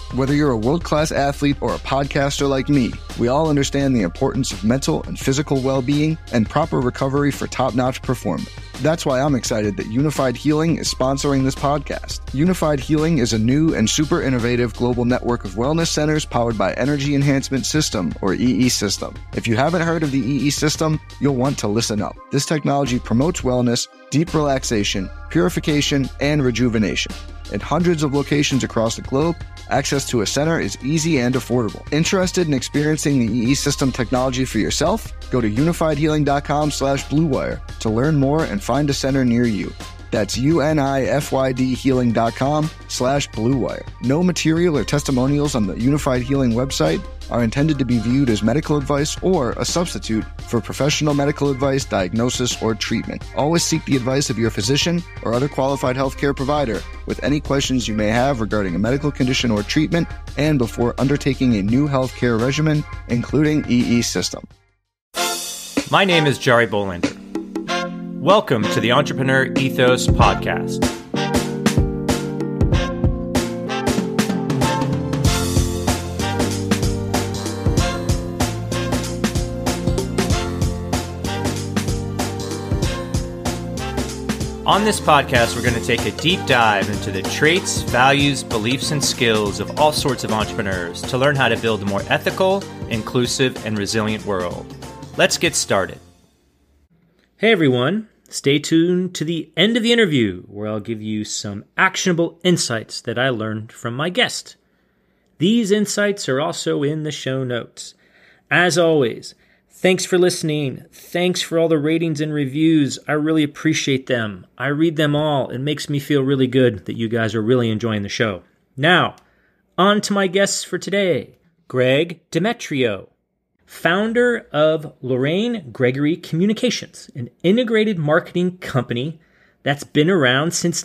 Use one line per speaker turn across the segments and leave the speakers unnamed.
Whether you're a world-class athlete or a podcaster like me, we all understand the importance of mental and physical well-being and proper recovery for top-notch performance. That's why I'm excited that Unified Healing is sponsoring this podcast. Unified Healing is a new and super innovative global network of wellness centers powered by Energy Enhancement System, or EE System. If you haven't heard of the EE System, you'll want to listen up. This technology promotes wellness, deep relaxation, purification, and rejuvenation. In hundreds of locations across the globe, access to a center is easy and affordable. Interested in experiencing the EE System technology for yourself? Go to unifiedhealing.com/bluewire to learn more and find a center near you. That's unifydhealing.com/bluewire. No material or testimonials on the Unified Healing website are intended to be viewed as medical advice or a substitute for professional medical advice, diagnosis, or treatment. Always seek the advice of your physician or other qualified healthcare provider with any questions you may have regarding a medical condition or treatment and before undertaking a new healthcare regimen, including EE System.
My name is Jari Bolander. Welcome to the Entrepreneur Ethos Podcast. On this podcast, we're going to take a deep dive into the traits, values, beliefs, and skills of all sorts of entrepreneurs to learn how to build a more ethical, inclusive, and resilient world. Let's get started. Hey everyone, stay tuned to the end of the interview where I'll give you some actionable insights that I learned from my guest. These insights are also in the show notes. As always, thanks for listening. Thanks for all the ratings and reviews. I really appreciate them. I read them all. It makes me feel really good that you guys are really enjoying the show. Now, on to my guests for today. Greg Demetrio, founder of Lorraine Gregory Communications, an integrated marketing company that's been around since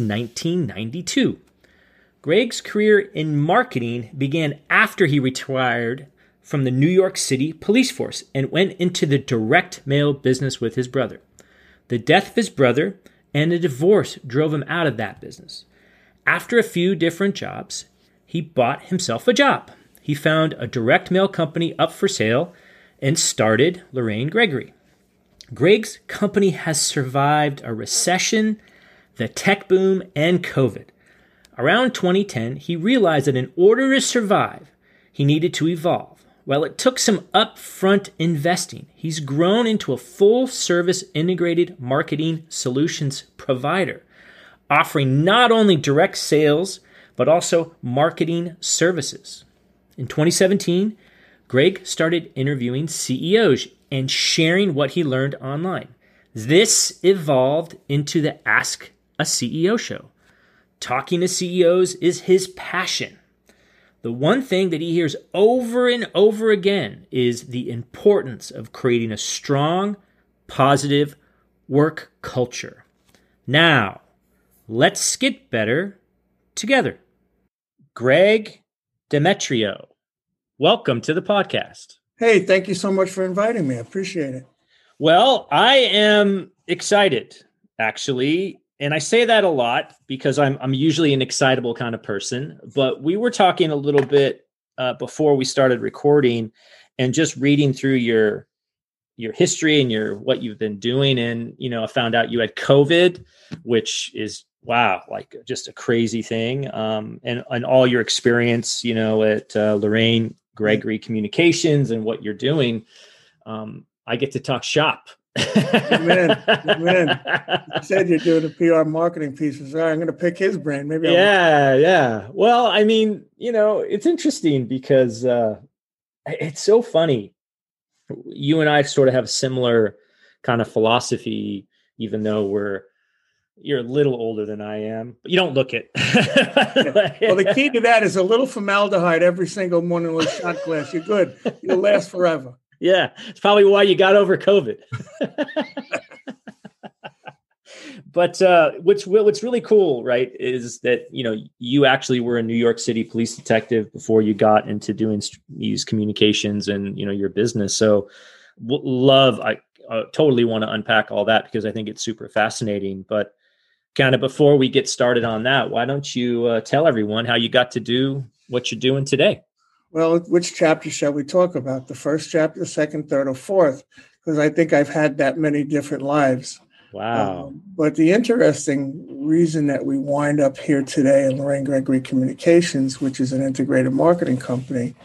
1992. Greg's career in marketing began after he retired from the New York City police force and went into the direct mail business with his brother. The death of his brother and a divorce drove him out of that business. After a few different jobs, he bought himself a job. He found a direct mail company up for sale and started Lorraine Gregory. Greg's company has survived a recession, the tech boom, and COVID. Around 2010, he realized that in order to survive, he needed to evolve. While it took some upfront investing, he's grown into a full-service integrated marketing solutions provider, offering not only direct sales, but also marketing services. In 2017, Greg started interviewing CEOs and sharing what he learned online. This evolved into the Ask a CEO show. Talking to CEOs is his passion. The one thing that he hears over and over again is the importance of creating a strong, positive work culture. Now, let's get better together. Greg Demetrio, welcome to the podcast.
Hey, thank you so much for inviting me. I appreciate it.
Well, I am excited, actually. And I say that a lot because I'm usually an excitable kind of person. But we were talking a little bit before we started recording and just reading through your history and what you've been doing. And, I found out you had COVID, which is, wow, like just a crazy thing. And all your experience, at Lorraine Gregory Communications and what you're doing, I get to talk shop.
Amen. You said you're doing a PR marketing piece. So I'm going to pick his brain. Maybe.
Yeah. Well, I mean, it's interesting because it's so funny. You and I sort of have a similar kind of philosophy, even though you're a little older than I am, but you don't look it.
Well, the key to that is a little formaldehyde every single morning with a shot glass. You're good. You'll last forever.
Yeah, it's probably why you got over COVID. But what's really cool, right, is that you actually were a New York City police detective before you got into doing these communications and your business. So, I totally want to unpack all that because I think it's super fascinating. But kind of before we get started on that, why don't you tell everyone how you got to do what you're doing today.
Well, which chapter shall we talk about? The first chapter, the second, third, or fourth? Because I think I've had that many different lives.
Wow.
But the interesting reason that we wind up here today in Lorraine Gregory Communications, which is an integrated marketing company,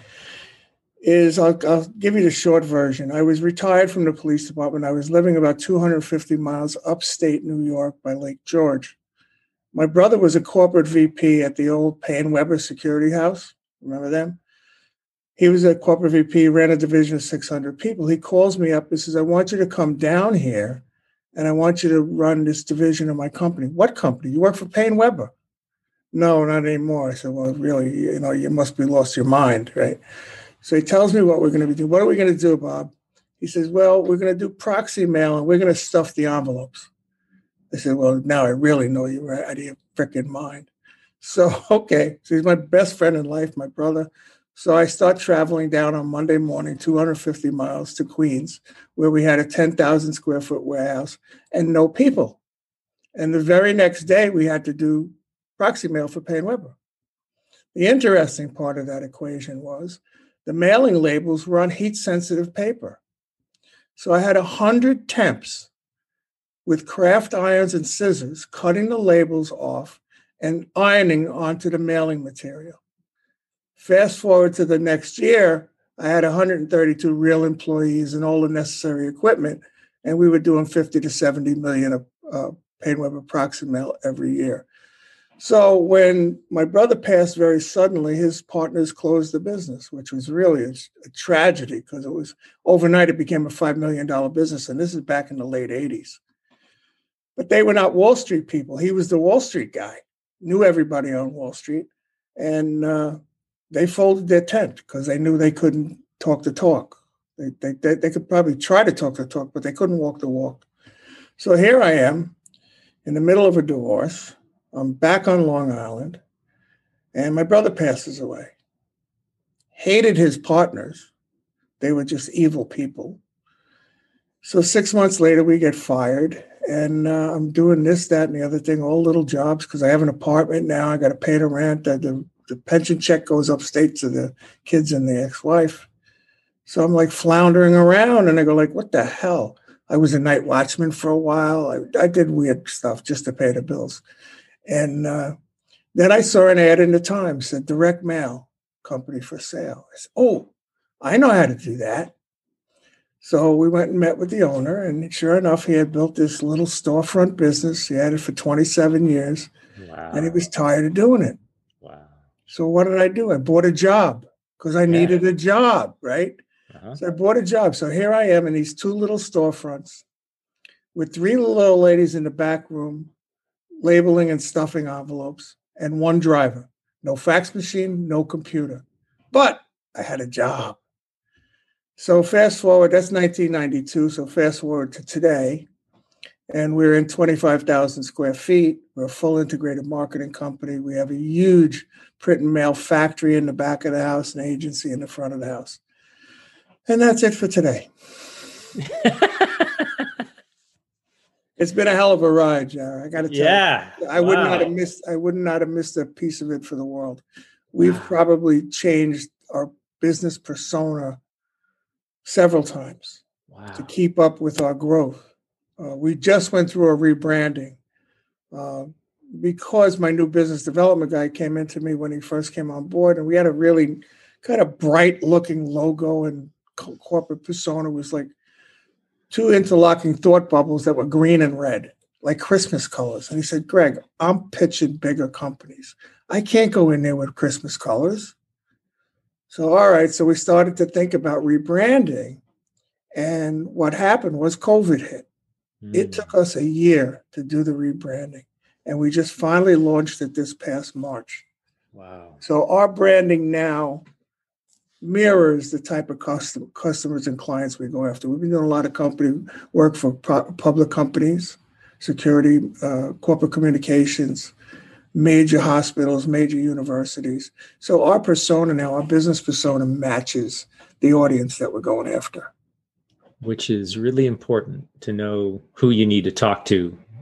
is I'll give you the short version. I was retired from the police department. I was living about 250 miles upstate New York by Lake George. My brother was a corporate VP at the old Payne Weber Security House. Remember them? He was a corporate VP, ran a division of 600 people. He calls me up and says, I want you to come down here and I want you to run this division of my company. What company? You work for Payne Weber? No, not anymore. I said, well, really, you must be lost your mind, right? So he tells me what we're going to be doing. What are we going to do, Bob? He says, well, we're going to do proxy mail and we're going to stuff the envelopes. I said, well, now I really know you were out of your freaking mind. So, okay. So he's my best friend in life, my brother. So I start traveling down on Monday morning, 250 miles to Queens, where we had a 10,000 square foot warehouse and no people. And the very next day, we had to do proxy mail for Payne Weber. The interesting part of that equation was the mailing labels were on heat-sensitive paper. So I had 100 temps with craft irons and scissors cutting the labels off and ironing onto the mailing material. Fast forward to the next year, I had 132 real employees and all the necessary equipment, and we were doing 50 to 70 million of Payne Weber proxy mail every year. So when my brother passed very suddenly, his partners closed the business, which was really a tragedy because it was overnight, it became a $5 million business. And this is back in the late 80s. But they were not Wall Street people. He was the Wall Street guy, knew everybody on Wall Street. And they folded their tent because they knew they couldn't talk the talk. They could probably try to talk the talk, but they couldn't walk the walk. So here I am in the middle of a divorce. I'm back on Long Island, and my brother passes away. Hated his partners. They were just evil people. So 6 months later, we get fired, and I'm doing this, that, and the other thing, all little jobs, because I have an apartment now. I got to pay the rent. The pension check goes upstate to the kids and the ex-wife. So I'm like floundering around, and I go like, what the hell? I was a night watchman for a while. I did weird stuff just to pay the bills. And then I saw an ad in the Times, said direct mail company for sale. I said, oh, I know how to do that. So we went and met with the owner, and sure enough, he had built this little storefront business. He had it for 27 years, wow. And he was tired of doing it.
Wow.
So what did I do? I bought a job because I needed a job, right? Uh-huh. So I bought a job. So here I am in these two little storefronts with three little old ladies in the back room, labeling and stuffing envelopes, and one driver. No fax machine, no computer. But I had a job. So fast forward, that's 1992. So fast forward to today, and we're in 25,000 square feet. We're a full integrated marketing company. We have a huge print and mail factory in the back of the house, an agency in the front of the house. And that's it for today. It's been a hell of a ride, Jared. I got to tell you. I would not have missed a piece of it for the world. We've probably changed our business persona several times to keep up with our growth. We just went through a rebranding because my new business development guy came into me when he first came on board, and we had a really kind of bright looking logo and corporate persona. It was like two interlocking thought bubbles that were green and red, like Christmas colors. And he said, Greg, I'm pitching bigger companies. I can't go in there with Christmas colors. So, all right. So we started to think about rebranding. And what happened was COVID hit. It took us a year to do the rebranding. And we just finally launched it this past March.
Wow.
So our branding now mirrors the type of customers and clients we go after. We've been doing a lot of company work for public companies, security, corporate communications, major hospitals, major universities. So our persona now, our business persona matches the audience that we're going after.
Which is really important to know who you need to talk to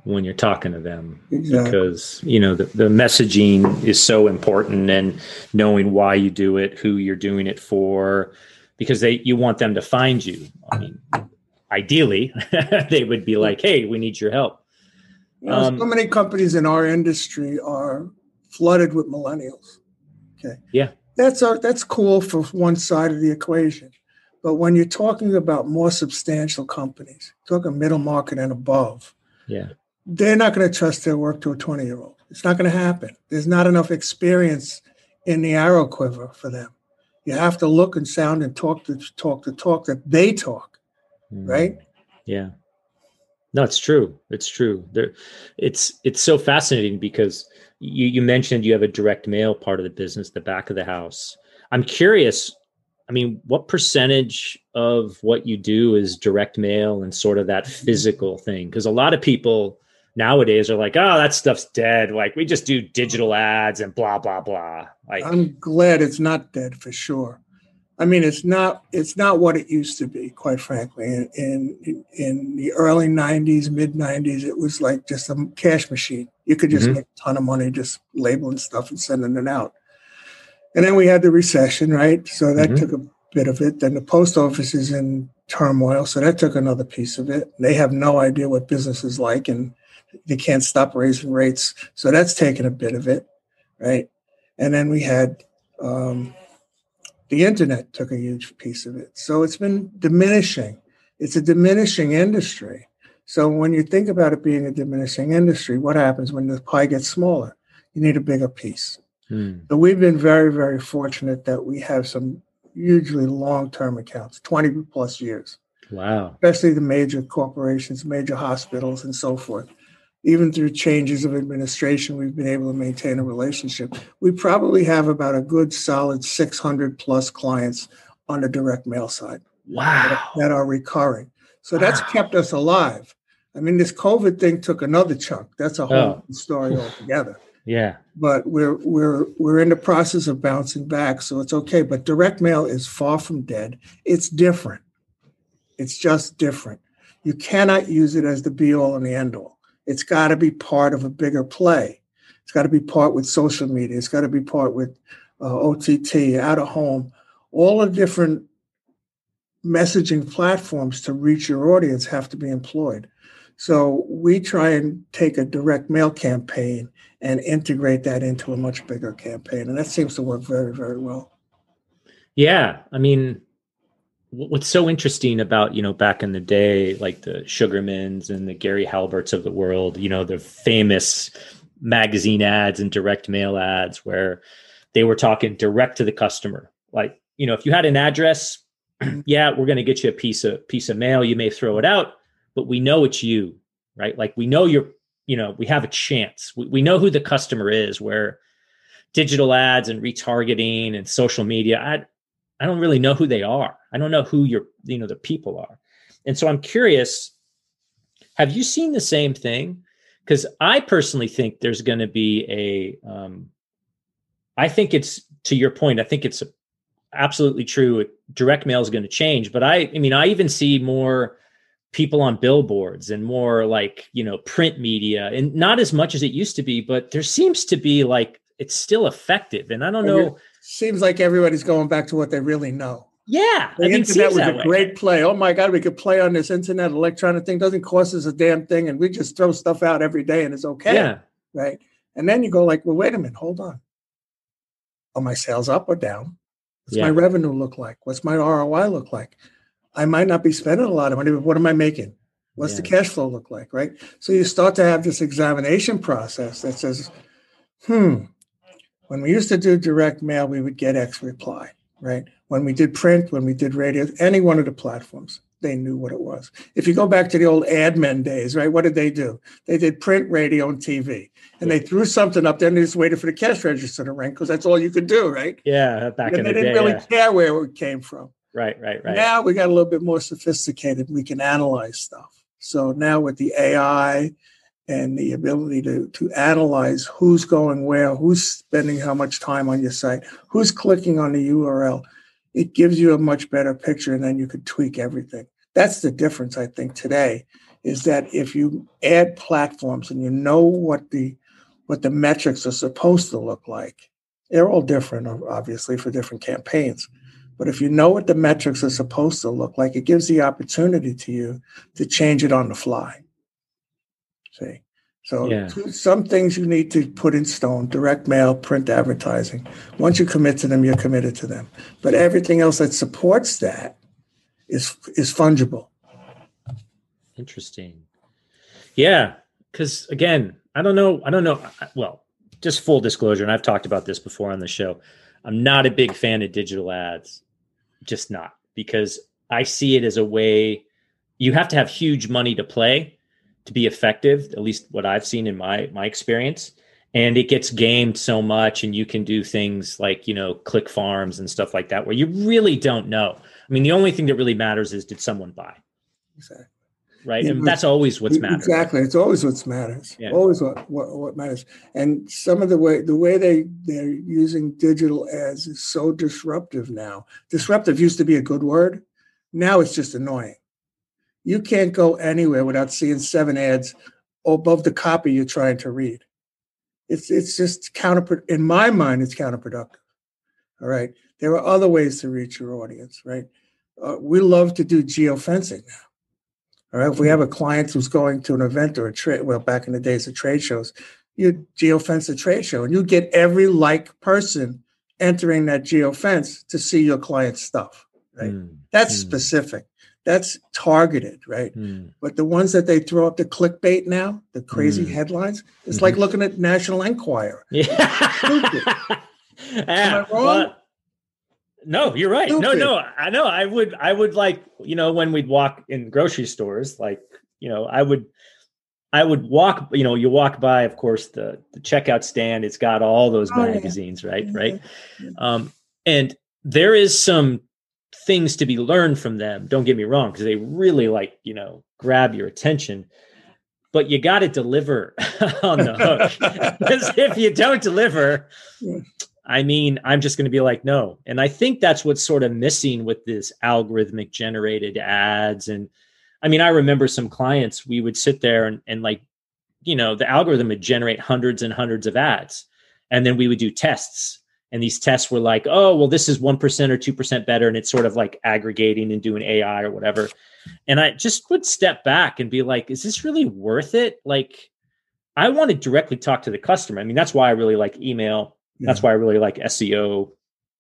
when you're talking to them.
Exactly.
Because, the messaging is so important, and knowing why you do it, who you're doing it for, because you want them to find you. I mean, ideally, they would be like, hey, we need your help.
So many companies in our industry are flooded with millennials. Okay.
Yeah.
That's cool for one side of the equation. But when you're talking about more substantial companies, talking middle market and above,
yeah,
they're not going to trust their work to a 20-year-old. It's not going to happen. There's not enough experience in the arrow quiver for them. You have to look and sound and talk that they talk, right?
Yeah. No, it's true. It's true. It's so fascinating because you mentioned you have a direct mail part of the business, the back of the house. I'm curious, I mean, what percentage of what you do is direct mail and sort of that physical thing? Because a lot of people nowadays are like, oh, that stuff's dead. Like, we just do digital ads and blah, blah, blah. Like,
I'm glad it's not dead for sure. I mean, it's not what it used to be, quite frankly. In the early 90s, mid 90s, it was like just a cash machine. You could just make a ton of money just labeling stuff and sending it out. And then we had the recession, right? So that took a bit of it. Then the post office is in turmoil, so that took another piece of it. They have no idea what business is like, and they can't stop raising rates. So that's taken a bit of it, right? And then we had the internet took a huge piece of it. So it's been diminishing. It's a diminishing industry. So when you think about it being a diminishing industry, what happens when the pie gets smaller? You need a bigger piece. So we've been very, very fortunate that we have some hugely long-term accounts, 20 plus years.
Wow.
Especially the major corporations, major hospitals, and so forth. Even through changes of administration, we've been able to maintain a relationship. We probably have about a good solid 600 plus clients on the direct mail side.
Wow.
That are recurring. So that's kept us alive. I mean, this COVID thing took another chunk. That's a whole story altogether.
Yeah.
But we're in the process of bouncing back, so it's okay. But direct mail is far from dead. It's different. It's just different. You cannot use it as the be-all and the end-all. It's got to be part of a bigger play. It's got to be part with social media. It's got to be part with OTT, out of home, all the different messaging platforms to reach your audience have to be employed. So we try and take a direct mail campaign and integrate that into a much bigger campaign. And that seems to work very, very well. Yeah.
I mean, what's so interesting about, back in the day, like the Sugarmans and the Gary Halberts of the world, the famous magazine ads and direct mail ads where they were talking direct to the customer. Like, if you had an address, yeah, we're going to get you a piece of mail. You may throw it out, but we know it's you, right? Like we know we have a chance. We know who the customer is, where digital ads and retargeting and social media, I don't really know who they are. I don't know who the people are. And so I'm curious, have you seen the same thing? Because I personally think there's going to be I think it's, to your point, I think it's absolutely true. Direct mail is going to change, but I even see more people on billboards and more like, print media, and not as much as it used to be, but there seems to be like, it's still effective. And I don't know.
Seems like everybody's going back to what they really know.
Yeah.
The internet was a great play. Oh my God, we could play on this internet electronic thing. Doesn't cost us a damn thing. And we just throw stuff out every day and it's okay.
Yeah.
Right. And then you go like, well, wait a minute, hold on. Are my sales up or down? What's my revenue look like? What's my ROI look like? I might not be spending a lot of money, but what am I making? What's the cash flow look like, right? So you start to have this examination process that says, when we used to do direct mail, we would get X reply, right? When we did print, when we did radio, any one of the platforms, they knew what it was. If you go back to the old ad men days, right, what did they do? They did print, radio, and TV. And they threw something up there and they just waited for the cash register to ring because that's all you could do, right?
Yeah, back in the day.
They didn't really care where it came from.
Right.
Now we got a little bit more sophisticated. We can analyze stuff. So now with the AI and the ability to analyze who's going where, who's spending how much time on your site, who's clicking on the URL, it gives you a much better picture, and then you could tweak everything. That's the difference, I think, today is that if you add platforms and you know what the metrics are supposed to look like, they're all different, obviously, for different campaigns. But if you know what the metrics are supposed to look like, it gives the opportunity to you to change it on the fly. See? So some things you need to put in stone: direct mail, print advertising. Once you commit to them, you're committed to them. But everything else that supports that is fungible.
Interesting. Yeah, because again, I don't know. Well, just full disclosure, and I've talked about this before on the show. I'm not a big fan of digital ads, just not, because I see it as a way you have to have huge money to play to be effective, at least what I've seen in my experience. And it gets gamed so much, and you can do things like, click farms and stuff like that, where you really don't know. I mean, the only thing that really matters is, did someone buy?
Exactly.
Right. And that's always what's matters.
Exactly. It's always what matters. Yeah. Always what matters. And some of the way they're using digital ads is so disruptive now. Disruptive used to be a good word. Now it's just annoying. You can't go anywhere without seeing 7 ads above the copy you're trying to read. It's just in my mind, it's counterproductive. All right. There are other ways to reach your audience, right? We love to do geofencing now. All right. If we have a client who's going to an event or a trade, well, back in the days of trade shows, you geofence a trade show and you get every person entering that geofence to see your client's stuff, right? That's specific. That's targeted, right? But the ones that they throw up, the clickbait now, the crazy headlines, it's like looking at National Enquirer. Stupid. Am I wrong?
No, you're right. Stupid. No, I know. I would like, when we'd walk in grocery stores, like, I would walk, you walk by, of course, the checkout stand. It's got all those magazines, right? Yeah. Right. And there is some things to be learned from them. Don't get me wrong, because they really grab your attention, but you got to deliver on the hook. Because if you don't deliver, I mean, I'm just going to be like, no. And I think that's what's sort of missing with this algorithmic generated ads. And I mean, I remember some clients, we would sit there and the algorithm would generate hundreds and hundreds of ads. And then we would do tests. And these tests were like, oh, well, this is 1% or 2% better. And it's sort of like aggregating and doing AI or whatever. And I just would step back and be like, is this really worth it? Like, I want to directly talk to the customer. I mean, that's why I really like email. Yeah. That's why I really like SEO,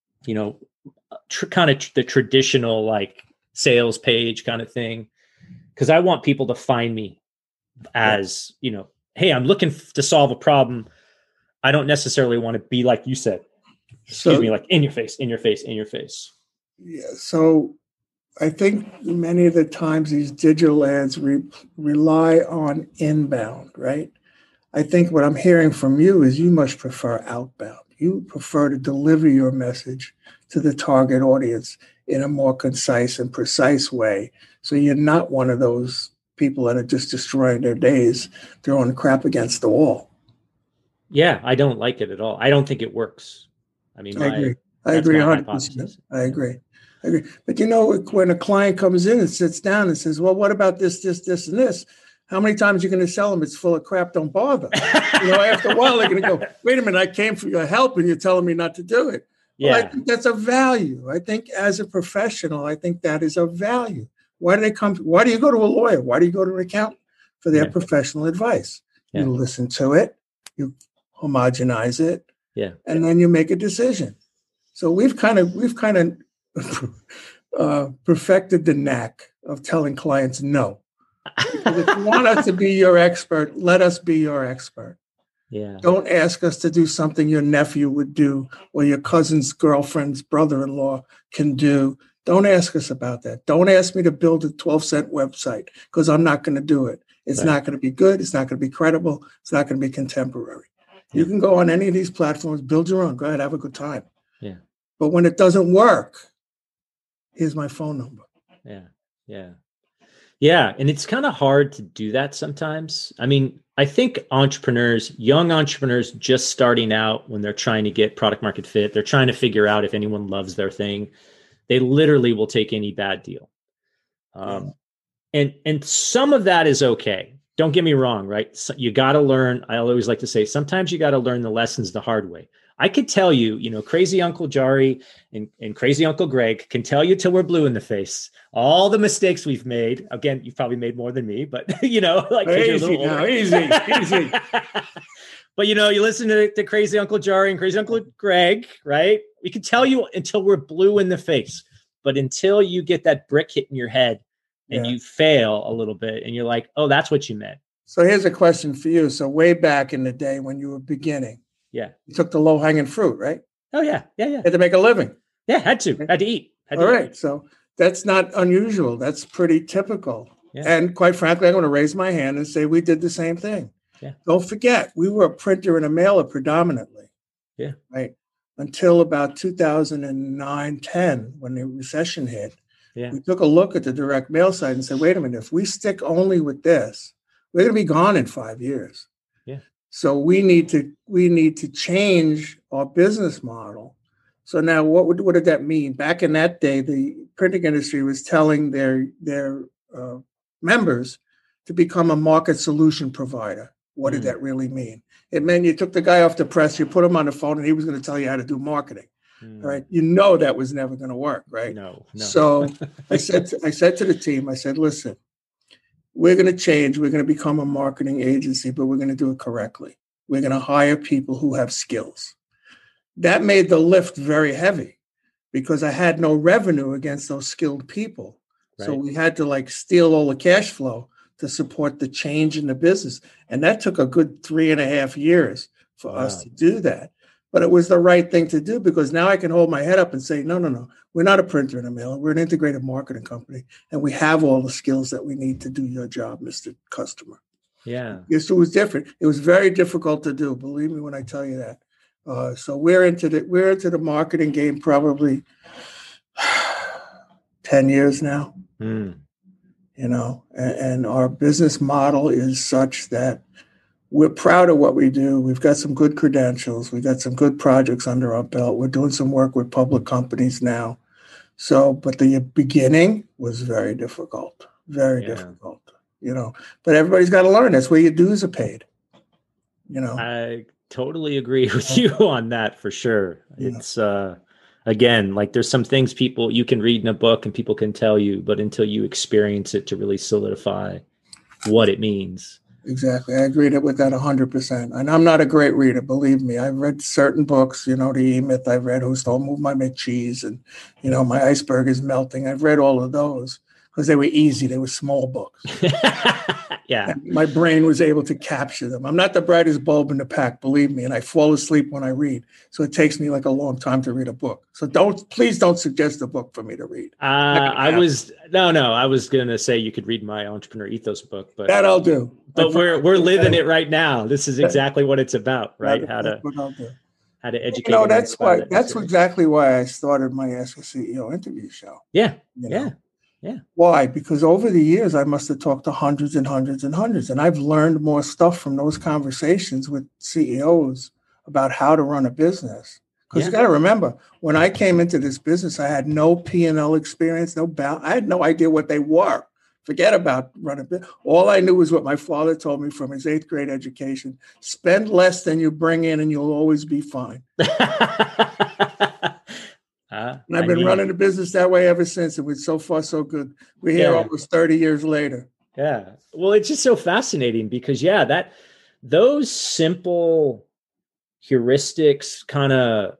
kind of the traditional like sales page kind of thing. Because I want people to find me as, hey, I'm looking to solve a problem. I don't necessarily want to be like you said. Excuse me, like in your face.
Yeah. So I think many of the times these digital ads rely on inbound, right? I think what I'm hearing from you is you much prefer outbound. You prefer to deliver your message to the target audience in a more concise and precise way. So you're not one of those people that are just destroying their days, throwing crap against the wall.
Yeah, I don't like it at all. I don't think it works. I mean,
I agree 100%. I agree. But when a client comes in and sits down and says, well, what about this, and this? How many times are you going to tell them it's full of crap? Don't bother. After a while, they're going to go, wait a minute, I came for your help and you're telling me not to do it. Yeah. Well, I think that's a value. I think as a professional, I think that is a value. Why do they come? Why do you go to a lawyer? Why do you go to an accountant? For their professional advice. Yeah. You listen to it, you homogenize it, and then you make a decision. So we've kind of perfected the knack of telling clients no. Because if you want us to be your expert, let us be your expert.
Yeah.
Don't ask us to do something your nephew would do or your cousin's girlfriend's brother-in-law can do. Don't ask us about that. Don't ask me to build a 12-cent website because I'm not going to do it. It's not going to be good. It's not going to be credible. It's not going to be contemporary. Yeah. You can go on any of these platforms, build your own. Go ahead, have a good time.
Yeah.
But when it doesn't work, here's my phone number.
Yeah. And it's kind of hard to do that sometimes. I mean, I think young entrepreneurs just starting out when they're trying to get product market fit, they're trying to figure out if anyone loves their thing. They literally will take any bad deal. And And some of that is okay. Don't get me wrong, right? So you got to learn. I always like to say, sometimes you got to learn the lessons the hard way. I could tell you, crazy Uncle Jari and crazy Uncle Greg can tell you till we're blue in the face, all the mistakes we've made. Again, you've probably made more than me, but like
easy now, easy.
But you listen to crazy Uncle Jari and crazy Uncle Greg, right? We can tell you until we're blue in the face, but until you get that brick hit in your head and you fail a little bit and you're like, oh, that's what you meant.
So here's a question for you. So way back in the day when you were beginning, you took the low hanging fruit, right?
Oh yeah.
Had to make a living.
Yeah, had to eat.
All right. So that's not unusual. That's pretty typical. Yeah. And quite frankly, I'm going to raise my hand and say we did the same thing.
Yeah.
Don't forget, we were a printer and a mailer predominantly.
Yeah.
Right. Until about 2009, 10, when the recession hit.
Yeah.
We took a look at the direct mail side and said, wait a minute, if we stick only with this, we're going to be gone in 5 years.
Yeah.
So we need to change our business model. So now what did that mean? Back in that day, the printing industry was telling their members to become a market solution provider. What did that really mean? It meant you took the guy off the press, you put him on the phone, and he was going to tell you how to do marketing. Right? That was never going to work, right?
No.
So I said to the team, I said, listen, we're going to change. We're going to become a marketing agency, but we're going to do it correctly. We're going to hire people who have skills. That made the lift very heavy because I had no revenue against those skilled people. Right. So we had to steal all the cash flow to support the change in the business. And that took a good 3.5 years for us to do that. But it was the right thing to do because now I can hold my head up and say, no, we're not a printer and a mailer. We're an integrated marketing company. And we have all the skills that we need to do your job, Mr. Customer.
Yeah.
Yes, it was different. It was very difficult to do. Believe me when I tell you that. So we're into the marketing game probably 10 years now. And our business model is such that we're proud of what we do. We've got some good credentials. We've got some good projects under our belt. We're doing some work with public companies now. So, but the beginning was very difficult, very difficult, but everybody's got to learn. That's where your dues are paid,
I totally agree with you on that for sure. It's, again, there's some things you can read in a book and people can tell you, but until you experience it to really solidify what it means.
Exactly. I agree with that 100%. And I'm not a great reader, believe me. I've read certain books, the E-Myth I've read, Who's Don't Move My McCheese, and, My Iceberg is Melting. I've read all of those because they were easy. They were small books.
Yeah.
And my brain was able to capture them. I'm not the brightest bulb in the pack, believe me, and I fall asleep when I read. So it takes me a long time to read a book. So please don't suggest a book for me to read.
I was going to say you could read my Entrepreneur Ethos book, but
that I'll do.
But we're living it right now. This is exactly what it's about, right?
How to
educate.
That's exactly why I started my Ask a CEO interview show.
Yeah.
Yeah. Why? Because over the years, I must have talked to hundreds and hundreds and hundreds. And I've learned more stuff from those conversations with CEOs about how to run a business. Because you got to remember, when I came into this business, I had no P&L experience, I had no idea what they were. Forget about running a business. All I knew was what my father told me from his 8th grade education. Spend less than you bring in and you'll always be fine. And I've been running the business that way ever since. It was so far so good. We're here almost 30 years later.
Yeah. Well, it's just so fascinating because, those simple heuristics kind of,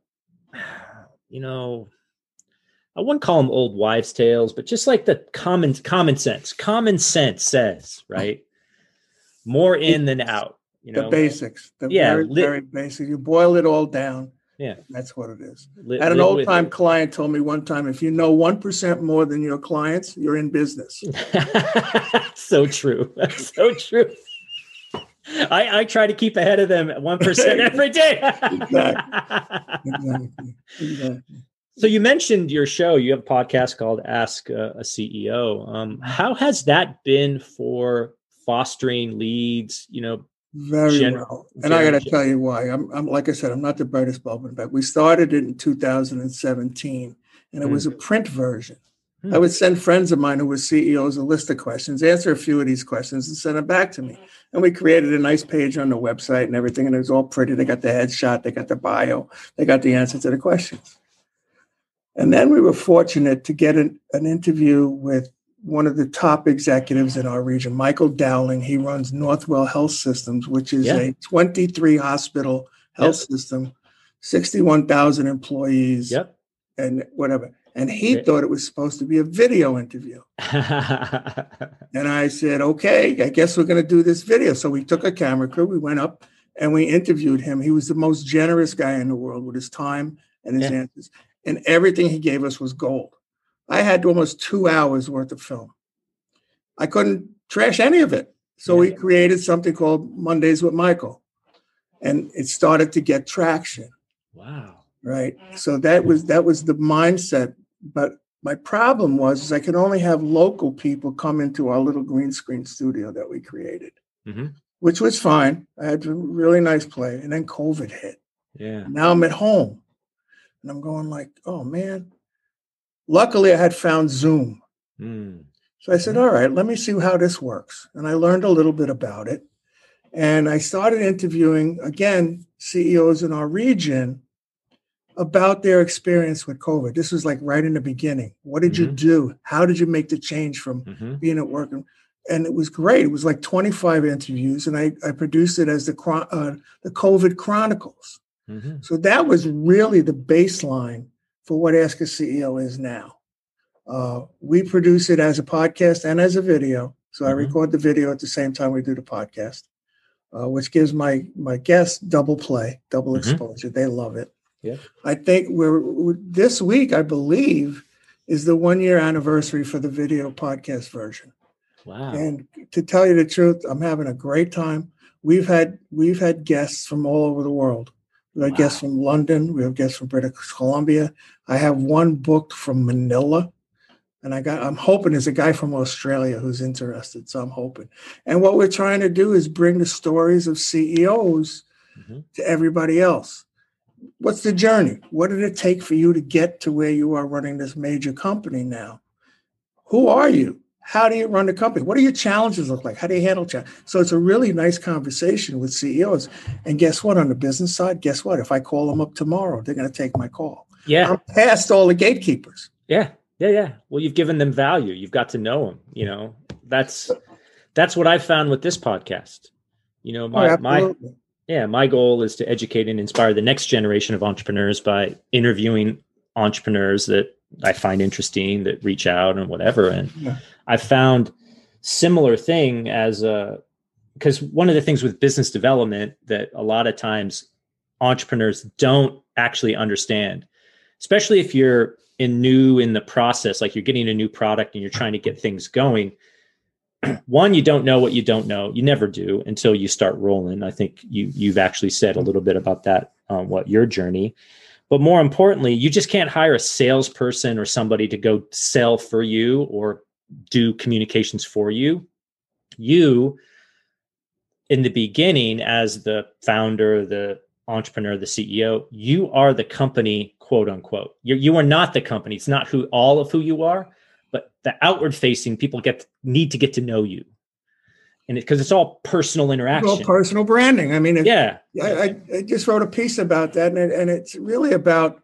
I wouldn't call them old wives' tales, but just like the common sense. Common sense says, right? More in than out.
The basics. Very basic. You boil it all down.
Yeah,
that's what it is. I had an old-time client told me one time, if you know 1% more than your clients, you're in business.
So true. That's so true. I try to keep ahead of them at 1% every day.
Exactly.
So you mentioned your show. You have a podcast called Ask a CEO. How has that been for fostering leads,
Very well. And I got to tell you why. I'm like I said, I'm not the brightest bulb in the back. We started it in 2017, and it was a print version. I would send friends of mine who were CEOs a list of questions, answer a few of these questions, and send them back to me. And we created a nice page on the website and everything, and it was all pretty. They got the headshot, they got the bio, they got the answer to the questions. And then we were fortunate to get an interview with one of the top executives in our region, Michael Dowling. He runs Northwell Health Systems, which is a 23 hospital health system, 61,000 employees, and whatever. And he thought it was supposed to be a video interview. And I said, okay, I guess we're going to do this video. So we took a camera crew, we went up and we interviewed him. He was the most generous guy in the world with his time and his answers. And everything he gave us was gold. I had almost 2 hours worth of film. I couldn't trash any of it. So we created something called Mondays with Michael. And it started to get traction.
Wow.
Right. So that was the mindset. But my problem was I could only have local people come into our little green screen studio that we created, which was fine. I had a really nice play. And then COVID hit.
Yeah.
Now I'm at home and I'm going like, oh, man. Luckily, I had found Zoom. So I said, all right, let me see how this works. And I learned a little bit about it. And I started interviewing, again, CEOs in our region about their experience with COVID. This was like right in the beginning. What did you do? How did you make the change from being at work? And it was great. It was like 25 interviews, and I produced it as the COVID Chronicles. So that was really the baseline for what Ask a CEO is now. We produce it as a podcast and as a video. So I record the video at the same time we do the podcast, which gives my guests double play, double exposure. They love it. Yeah. I think this week, I believe, is the 1-year anniversary for the video podcast version.
Wow.
And to tell you the truth, I'm having a great time. We've had guests from all over the world. We have guests from London. We have guests from British Columbia. I have one booked from Manila. And I'm hoping there's a guy from Australia who's interested. So I'm hoping. And what we're trying to do is bring the stories of CEOs to everybody else. What's the journey? What did it take for you to get to where you are running this major company now? Who are you? How do you run the company? What do your challenges look like? How do you handle challenges? So it's a really nice conversation with CEOs. And guess what? On the business side, guess what? If I call them up tomorrow, they're going to take my call.
Yeah.
I'm past all the gatekeepers.
Yeah. Well, you've given them value. You've got to know them. That's what I've found with this podcast. My goal is to educate and inspire the next generation of entrepreneurs by interviewing entrepreneurs that I find interesting, that reach out and whatever. And I found similar thing because one of the things with business development that a lot of times entrepreneurs don't actually understand, especially if you're new in the process, like you're getting a new product and you're trying to get things going. One, you don't know what you don't know. You never do until you start rolling. I think you've actually said a little bit about that, your journey. But more importantly, you just can't hire a salesperson or somebody to go sell for you or do communications for you. You, in the beginning, as the founder, the entrepreneur, the CEO, you are the company, quote unquote. You are not the company. It's not all of who you are. But the outward facing people need to get to know you. And because it's all personal interaction.
It's all personal branding. I mean,
I
just wrote a piece about that. And it's really about,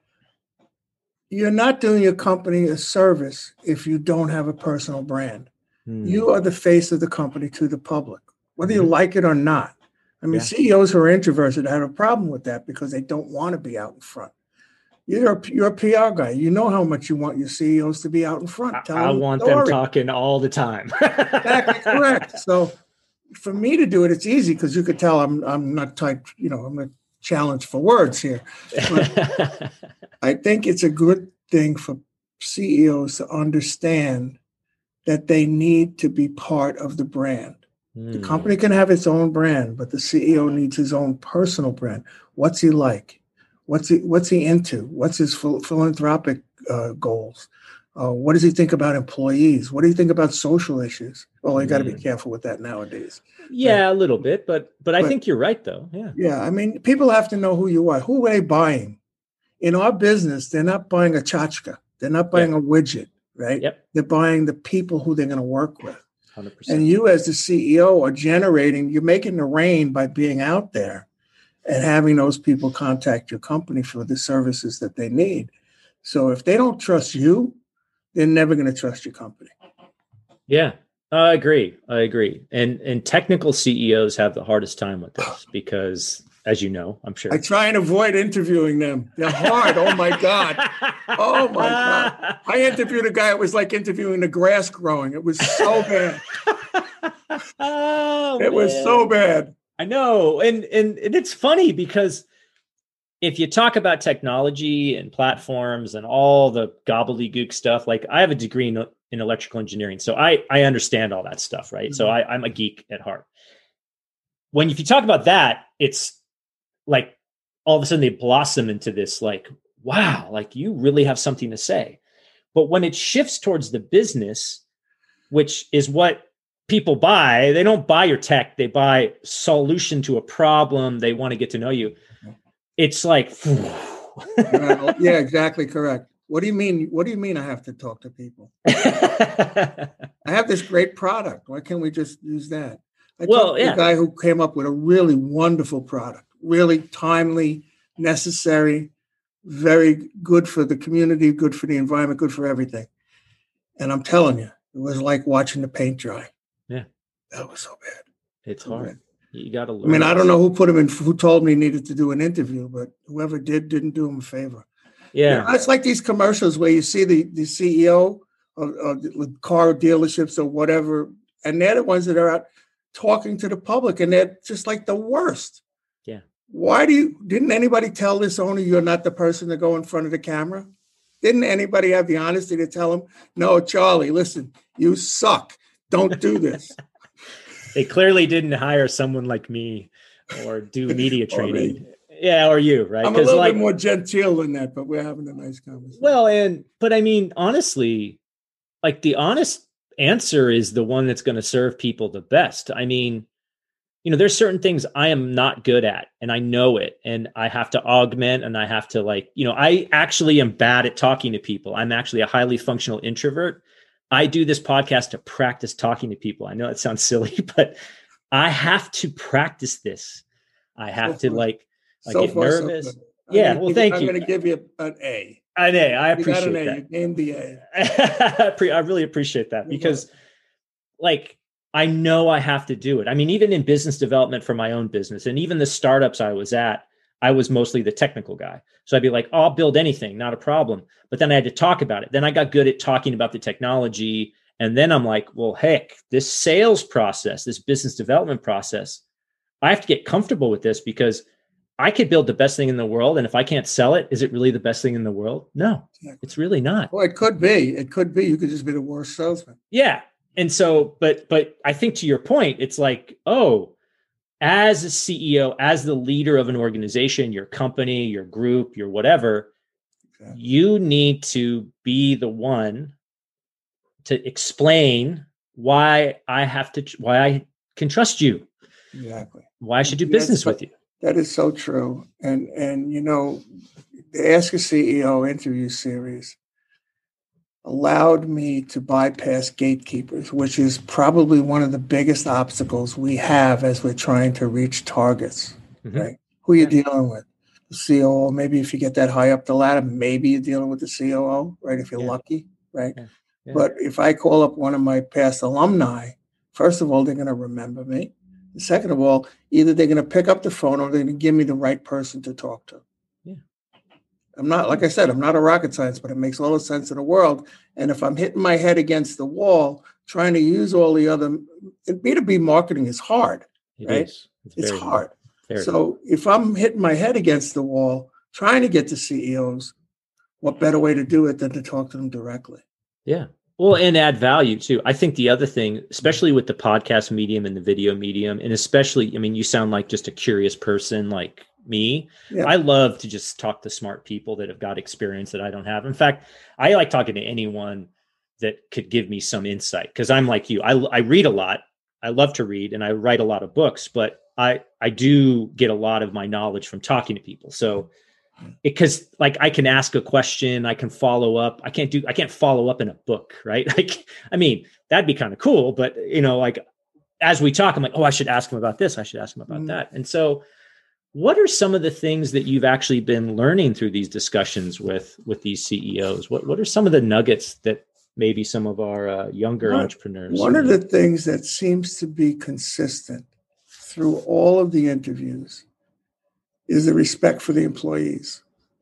you're not doing your company a service if you don't have a personal brand. You are the face of the company to the public, whether you like it or not. I mean, CEOs who are introverts have a problem with that because they don't want to be out in front. You're a PR guy. You know how much you want your CEOs to be out in front.
I want them talking all the time.
Exactly correct. So for me to do it, it's easy because you could tell I'm not typed, I'm a challenge for words here. But I think it's a good thing for CEOs to understand that they need to be part of the brand. The company can have its own brand, but the CEO needs his own personal brand. What's he like? What's he into? What's his philanthropic goals? What does he think about employees? What do you think about social issues? Well, you got to be careful with that nowadays.
Yeah, a little bit, but I think you're right, though.
Yeah. I mean, people have to know who you are. Who are they buying? In our business, they're not buying a tchotchke. They're not buying a widget. right?
Yep.
They're buying the people who they're going to work with.
100%.
And you as the CEO are you're making the rain by being out there and having those people contact your company for the services that they need. So if they don't trust you, they're never going to trust your company.
Yeah, I agree. And technical CEOs have the hardest time with this because, as you know, I'm sure.
I try and avoid interviewing them. They're hard. Oh my God. Oh my God. I interviewed a guy. It was like interviewing the grass growing. It was so bad. It was so bad.
I know. And it's funny because if you talk about technology and platforms and all the gobbledygook stuff, like I have a degree in electrical engineering, so I understand all that stuff, right? Mm-hmm. So I'm a geek at heart. If you talk about that, it's like all of a sudden they blossom into this like, wow, like you really have something to say. But when it shifts towards the business, which is what people buy, they don't buy your tech, they buy solution to a problem. They want to get to know you. It's like,
yeah, exactly correct. What do you mean? What do you mean I have to talk to people? I have this great product. Why can't we just use that? I talked to a guy who came up with a really wonderful product, really timely, necessary, very good for the community, good for the environment, good for everything. And I'm telling you, it was like watching the paint dry.
Yeah.
That was so bad.
It's hard. Bad. You got to learn.
I mean, I don't know who told me he needed to do an interview, but whoever didn't do him a favor.
Yeah.
You know, it's like these commercials where you see the CEO of car dealerships or whatever, and they're the ones that are out talking to the public, and they're just like the worst.
Yeah.
Didn't anybody tell this owner you're not the person to go in front of the camera? Didn't anybody have the honesty to tell him, no, Charlie, listen, you suck. Don't do this.
They clearly didn't hire someone like me or do media training. Yeah, or you, right?
I'm a little bit more genteel than that, but we're having a nice conversation.
Well, but I mean, honestly, like the honest answer is the one that's going to serve people the best. I mean, there's certain things I am not good at, and I know it, and I have to augment, and I have to I actually am bad at talking to people. I'm actually a highly functional introvert. I do this podcast to practice talking to people. I know it sounds silly, but I have to practice this. I have to get nervous. Yeah. Well, thank you.
I'm going to give you an A.
An A. I appreciate that.
You named the A.
I really appreciate that because I know I have to do it. I mean, even in business development for my own business and even the startups I was at, I was mostly the technical guy. So I'd be like, I'll build anything, not a problem. But then I had to talk about it. Then I got good at talking about the technology. And then I'm like, well, heck, this sales process, this business development process, I have to get comfortable with this because I could build the best thing in the world. And if I can't sell it, is it really the best thing in the world? No, it's really not.
Well, it could be. It could be. You could just be the worst salesman.
Yeah. And so, but I think to your point, it's like, as a CEO, as the leader of an organization, your company, your group, your whatever, you need to be the one to explain why I can trust you.
Exactly.
Why I should do business with you.
That is so true. And the Ask a CEO interview series allowed me to bypass gatekeepers, which is probably one of the biggest obstacles we have as we're trying to reach targets, right? Who are you dealing with? The COO, maybe if you get that high up the ladder, maybe you're dealing with the COO, right? If you're lucky, right? Yeah. Yeah. But if I call up one of my past alumni, first of all, they're going to remember me. And second of all, either they're going to pick up the phone or they're going to give me the right person to talk to. I'm not, like I said, I'm not a rocket scientist, but it makes all the sense in the world. And if I'm hitting my head against the wall, trying to use all the other, B2B marketing is hard, right? It's hard. So if I'm hitting my head against the wall, trying to get to CEOs, what better way to do it than to talk to them directly?
Yeah. Well, and add value too. I think the other thing, especially with the podcast medium and the video medium, and especially, I mean, you sound like just a curious person like me. Yeah. I love to just talk to smart people that have got experience that I don't have. In fact, I like talking to anyone that could give me some insight because I'm like you. I read a lot. I love to read and I write a lot of books, but I do get a lot of my knowledge from talking to people. So
because like I can ask a question, I can follow up. I can't follow up in a book, right? Like, I mean, that'd be kind of cool, but like as we talk, I'm like, oh, I should ask him about this. I should ask him about that. And so what are some of the things that you've actually been learning through these discussions with these CEOs? What are some of the nuggets that maybe some of our younger entrepreneurs?
One of the things that seems to be consistent through all of the interviews is the respect for the employees.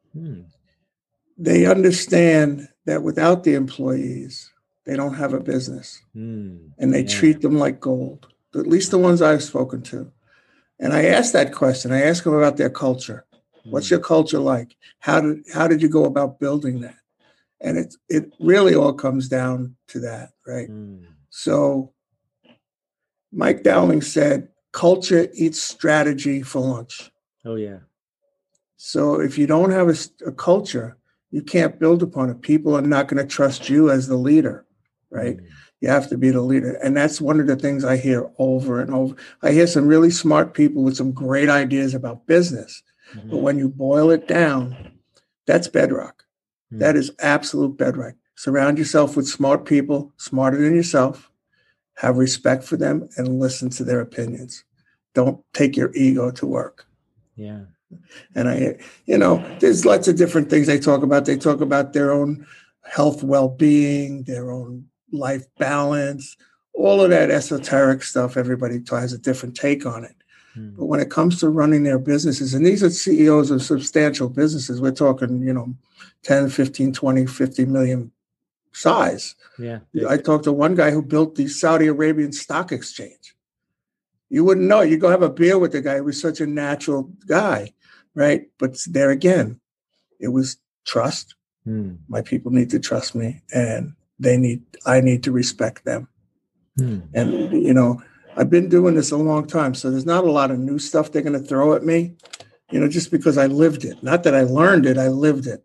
They understand that without the employees, they don't have a business. And they treat them like gold, at least the ones I've spoken to. And I asked that question. I asked them about their culture. What's your culture like? How did you go about building that? And it really all comes down to that, right? So Mike Dowling said, culture eats strategy for lunch.
Oh, yeah.
So if you don't have a culture, you can't build upon it. People are not going to trust you as the leader, right? You have to be the leader. And that's one of the things I hear over and over. I hear some really smart people with some great ideas about business. But when you boil it down, that's bedrock. That is absolute bedrock. Surround yourself with smart people, smarter than yourself. Have respect for them and listen to their opinions. Don't take your ego to work.
Yeah.
And there's lots of different things they talk about. They talk about their own health, well-being, their own life balance, all of that esoteric stuff. Everybody has a different take on it. But when it comes to running their businesses, and these are CEOs of substantial businesses, we're talking, 10, 15, 20, 50 million size.
Yeah.
I talked to one guy who built the Saudi Arabian stock exchange. You wouldn't know. You go have a beer with the guy. He was such a natural guy, right? But there again, it was trust. My people need to trust me, and I need to respect them. And, I've been doing this a long time, so there's not a lot of new stuff they're going to throw at me, just because I lived it. Not that I learned it, I lived it.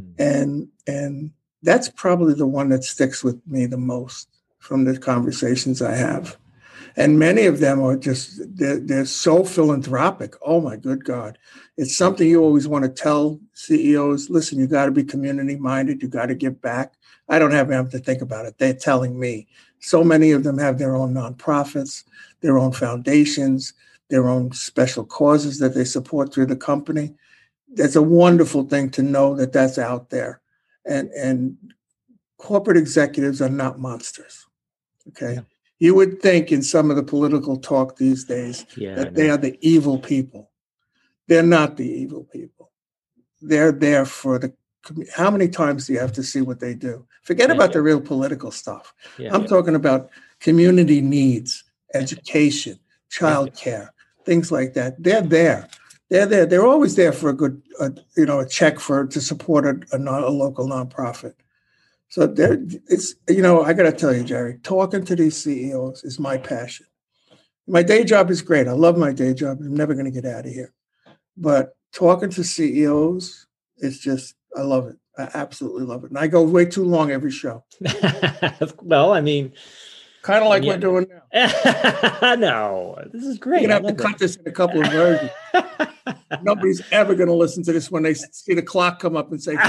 And that's probably the one that sticks with me the most from the conversations I have. And many of them are just, they're so philanthropic. Oh my good God. It's something you always want to tell CEOs, listen, you got to be community minded. You got to give back. I don't have to think about it. They're telling me. So many of them have their own nonprofits, their own foundations, their own special causes that they support through the company. That's a wonderful thing to know that that's out there. And corporate executives are not monsters. Okay. Yeah. You would think in some of the political talk these days that they are the evil people. They're not the evil people. They're there for the community. How many times do you have to see what they do? Forget about the real political stuff. I'm talking about community needs, education, childcare, things like that. They're there. They're there. They're always there for a good, a check to support a local nonprofit. So it's I got to tell you, Jerry, talking to these CEOs is my passion. My day job is great. I love my day job. I'm never going to get out of here. But talking to CEOs, it's just, I love it. I absolutely love it. And I go way too long every show.
Well, I mean,
kind of like we're doing
now. No, this is great.
You're going to have to cut this in a couple of versions. Nobody's ever going to listen to this when they see the clock come up and say,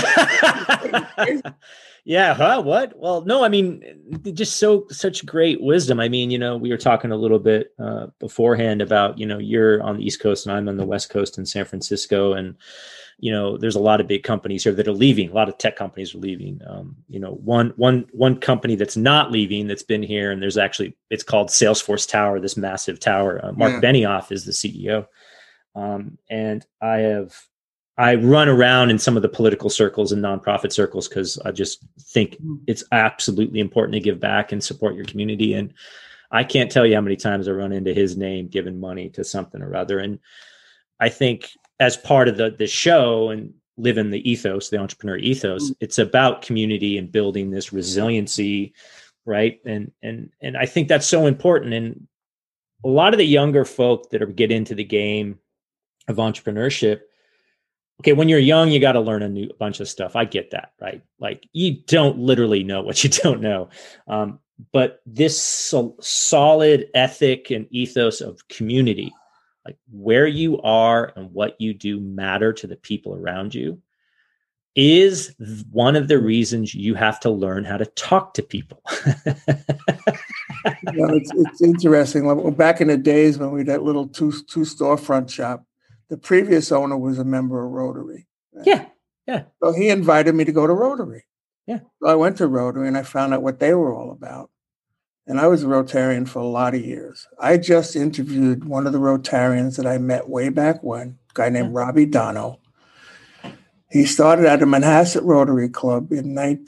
yeah, huh? What? Well, no, I mean, just such great wisdom. I mean, we were talking a little bit beforehand about, you're on the East Coast and I'm on the West Coast in San Francisco. And, there's a lot of big companies here that are leaving. A lot of tech companies are leaving. One company that's not leaving, that's been here, and it's called Salesforce Tower, this massive tower. Mark Benioff is the CEO. And I run around in some of the political circles and nonprofit circles because I just think it's absolutely important to give back and support your community. And I can't tell you how many times I run into his name giving money to something or other. And I think as part of the show and living the ethos, the entrepreneur ethos, it's about community and building this resiliency, right? And I think that's so important. And a lot of the younger folk that get into the game of entrepreneurship, okay, when you're young, you got to learn a bunch of stuff. I get that, right? Like you don't literally know what you don't know. But this solid ethic and ethos of community, like where you are and what you do matter to the people around you is one of the reasons you have to learn how to talk to people.
It's interesting. Back in the days when we had that little two storefront shop, the previous owner was a member of Rotary. Right?
Yeah.
So he invited me to go to Rotary.
Yeah.
So I went to Rotary and I found out what they were all about. And I was a Rotarian for a lot of years. I just interviewed one of the Rotarians that I met way back when, a guy named Robbie Dono. He started at the Manhasset Rotary Club in what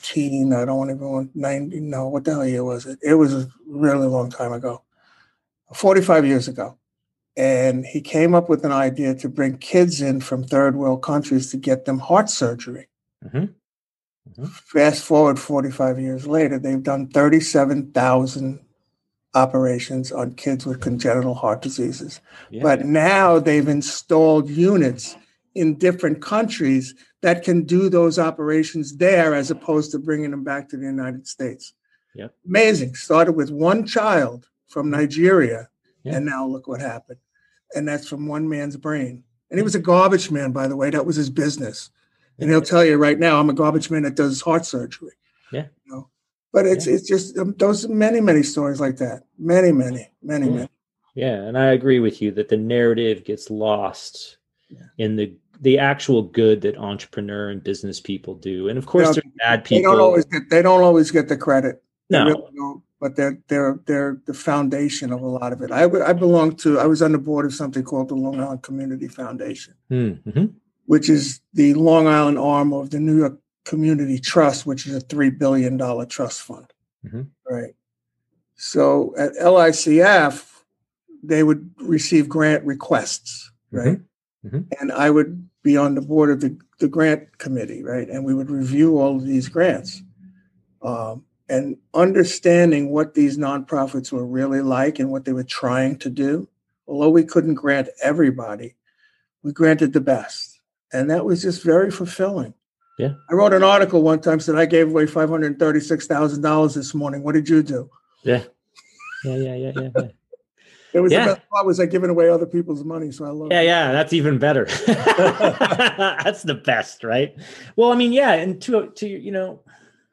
the hell year was it? It was a really long time ago, 45 years ago. And he came up with an idea to bring kids in from third world countries to get them heart surgery. Mm-hmm. Mm-hmm. Fast forward 45 years later, they've done 37,000 operations on kids with congenital heart diseases. Yeah. But now they've installed units in different countries that can do those operations there as opposed to bringing them back to the United States.
Yep.
Amazing. Started with one child from Nigeria, and now look what happened. And that's from one man's brain. And he was a garbage man, by the way. That was his business. And he'll tell you right now, I'm a garbage man that does heart surgery.
Yeah.
You know? But it's just those many stories like that. Many.
Yeah, and I agree with you that the narrative gets lost in the actual good that entrepreneur and business people do. And of course, there's bad people.
They don't always get the credit.
No.
They really don't, but they're the foundation of a lot of it. I was on the board of something called the Long Island Community Foundation, which is the Long Island arm of the New York Community Trust, which is a $3 billion trust fund. Mm-hmm. Right. So at LICF, they would receive grant requests, right? Mm-hmm. And I would be on the board of the grant committee, right? And we would review all of these grants. And understanding what these nonprofits were really like and what they were trying to do, although we couldn't grant everybody, we granted the best. And that was just very fulfilling.
Yeah.
I wrote an article one time, said I gave away $536,000 this morning. What did you do?
Yeah.
It was the best part was I giving away other people's money. So I love it.
Yeah. That's even better. That's the best, right? Well, I mean, yeah. And to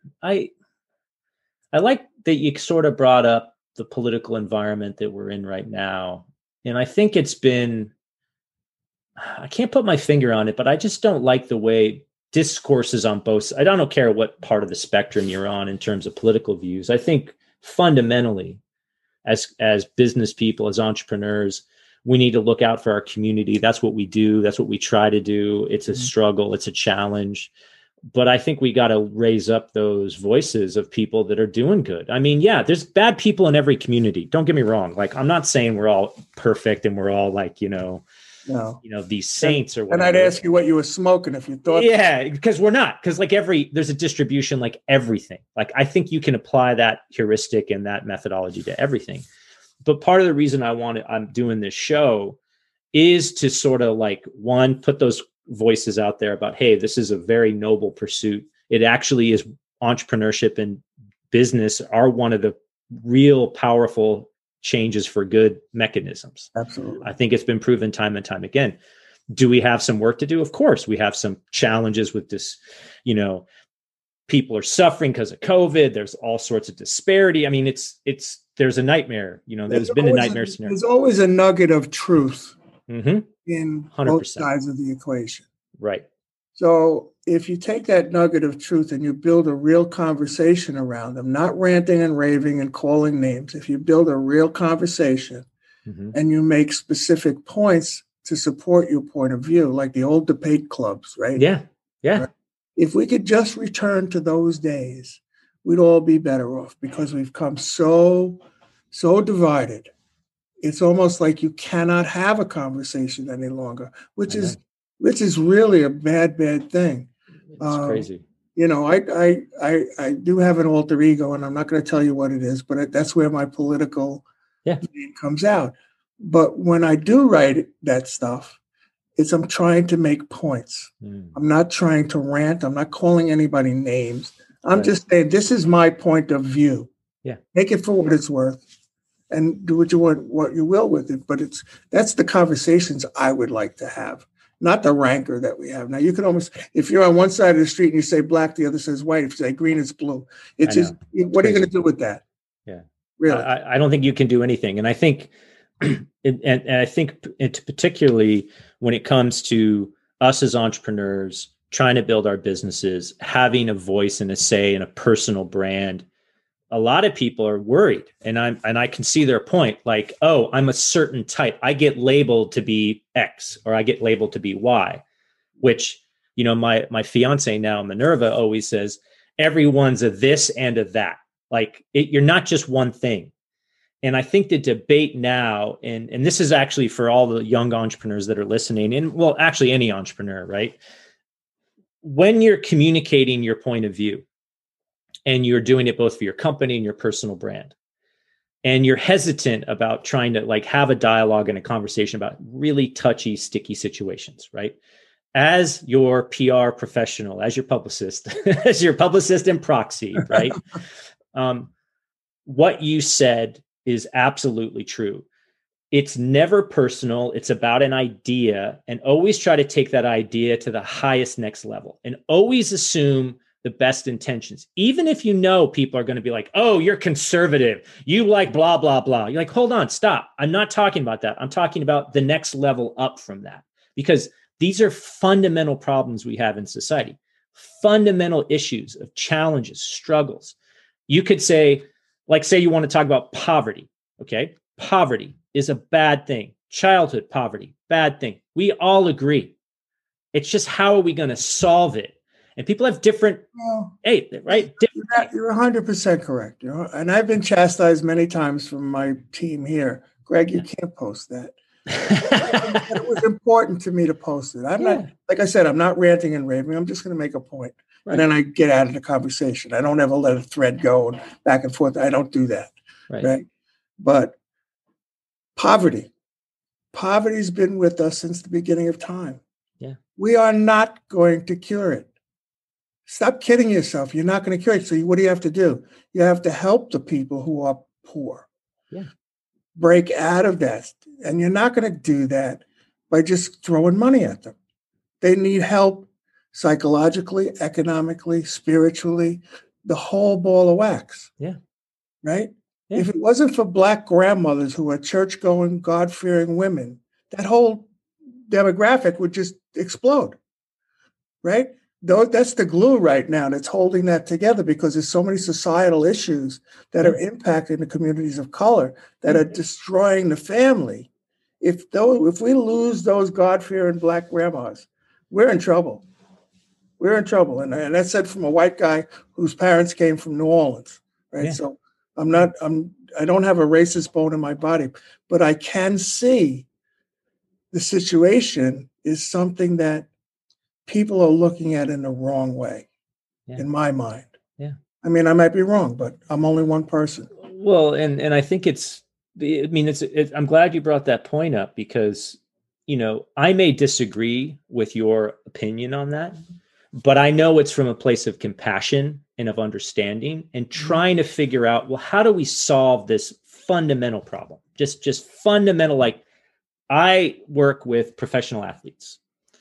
I like that you sort of brought up the political environment that we're in right now. And I think it's been, I can't put my finger on it, but I just don't like the way discourses on both. I don't care what part of the spectrum you're on in terms of political views. I think fundamentally, as business people, as entrepreneurs, we need to look out for our community. That's what we do. That's what we try to do. It's a struggle. It's a challenge. But I think we got to raise up those voices of people that are doing good. I mean, yeah, there's bad people in every community. Don't get me wrong. Like, I'm not saying we're all perfect and we're all like, these saints or whatever.
And I'd ask you what you were smoking if you thought.
Yeah, because we're not. Because like there's a distribution like everything. Like I think you can apply that heuristic and that methodology to everything. But part of the reason I'm doing this show is to sort of like, one, put those voices out there about, hey, this is a very noble pursuit. It actually is. Entrepreneurship and business are one of the real powerful changes for good mechanisms.
Absolutely.
I think it's been proven time and time again. Do we have some work to do? Of course, we have some challenges with this. People are suffering because of COVID. There's all sorts of disparity. I mean, there's a nightmare. There's been a nightmare scenario.
There's always a nugget of truth in
100%.
Both sides of the equation.
Right.
So if you take that nugget of truth and you build a real conversation around them, not ranting and raving and calling names, if you build a real conversation and you make specific points to support your point of view, like the old debate clubs, right?
Yeah.
Right? If we could just return to those days, we'd all be better off because we've come so divided. It's almost like you cannot have a conversation any longer, which is really a bad thing.
It's crazy.
I do have an alter ego, and I'm not going to tell you what it is, but that's where my political name comes out. But when I do write that stuff, I'm trying to make points. I'm not trying to rant. I'm not calling anybody names. I'm just saying, this is my point of view.
Yeah.
Take it for what it's worth. and do what you will with it. But that's the conversations I would like to have, not the rancor that we have now. You can almost, if you're on one side of the street and you say black, the other says white. If you say green, it's blue. It's just, what are you going to do with that?
Yeah,
really.
I don't think you can do anything, and I think, and I think particularly when it comes to us as entrepreneurs trying to build our businesses, having a voice and a say and a personal brand. A lot of people are worried, and I can see their point. Like, oh, I'm a certain type. I get labeled to be X, or I get labeled to be Y, which, my fiance now, Minerva, always says, everyone's a this and a that. Like, you're not just one thing. And I think the debate now, and this is actually for all the young entrepreneurs that are listening, and well, actually any entrepreneur, right? When you're communicating your point of view, and you're doing it both for your company and your personal brand, and you're hesitant about trying to have a dialogue and a conversation about really touchy, sticky situations, right? As your PR professional, as your publicist, as your publicist and proxy, right? What you said is absolutely true. It's never personal. It's about an idea, and always try to take that idea to the highest next level, and always assume the best intentions, even if people are going to be like, oh, you're conservative, you like blah, blah, blah. You're like, hold on, stop. I'm not talking about that. I'm talking about the next level up from that, because these are fundamental problems we have in society, fundamental issues of challenges, struggles. You could say you want to talk about poverty. Okay. Poverty is a bad thing. Childhood poverty, bad thing. We all agree. It's just, how are we going to solve it? And people have different, right?
You're 100% correct. And I've been chastised many times from my team here. Greg, you can't post that. It was important to me to post it. I'm not, like I said, I'm not ranting and raving. I'm just going to make a point. Right. And then I get out of the conversation. I don't ever let a thread go and back and forth. I don't do that. Right? But poverty's been with us since the beginning of time.
Yeah.
We are not going to cure it. Stop kidding yourself. You're not going to cure it. So what do you have to do? You have to help the people who are poor.
Yeah.
Break out of that. And you're not going to do that by just throwing money at them. They need help psychologically, economically, spiritually, the whole ball of wax.
Yeah.
Right?
Yeah.
If it wasn't for Black grandmothers who are church-going, God-fearing women, that whole demographic would just explode. Right? That's the glue right now that's holding that together, because there's so many societal issues that are impacting the communities of color that are destroying the family. If we lose those God-fearing Black grandmas, we're in trouble. We're in trouble. And that's said from a white guy whose parents came from New Orleans, right? Yeah. So I don't have a racist bone in my body, but I can see the situation is something that people are looking at in the wrong way, in my mind.
Yeah.
I mean, I might be wrong, but I'm only one person.
Well, and I think I'm glad you brought that point up, because, I may disagree with your opinion on that, but I know it's from a place of compassion and of understanding and trying to figure out, well, how do we solve this fundamental problem? Just fundamental. Like, I work with professional athletes.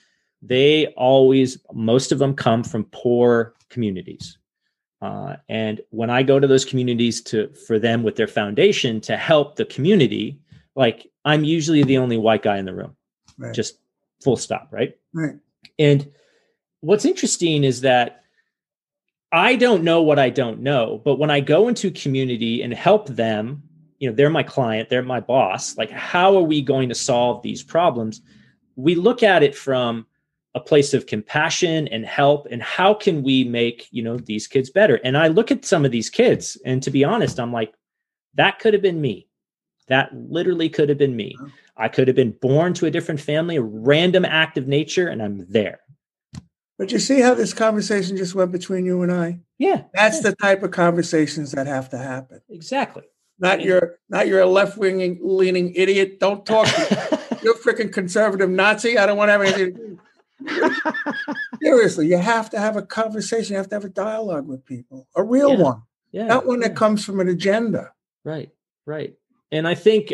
Most of them come from poor communities. And when I go to those communities for them with their foundation to help the community, I'm usually the only white guy in the room, right. Just full stop. Right.
Right.
And what's interesting is that I don't know what I don't know, but when I go into community and help them, they're my client, they're my boss. How are we going to solve these problems? We look at it from a place of compassion and help, and how can we make, these kids better? And I look at some of these kids, and to be honest, I'm like, that could have been me. That literally could have been me. I could have been born to a different family, a random act of nature, and I'm there.
But you see how this conversation just went between you and I?
Yeah.
That's the type of conversations that have to happen.
Exactly.
Not you're a left-wing leaning idiot. Don't talk. You're a freaking conservative Nazi. I don't want to have anything to do. Seriously, you have to have a conversation. You have to have a dialogue with people, a real one, not one that comes from an agenda.
Right. And I think,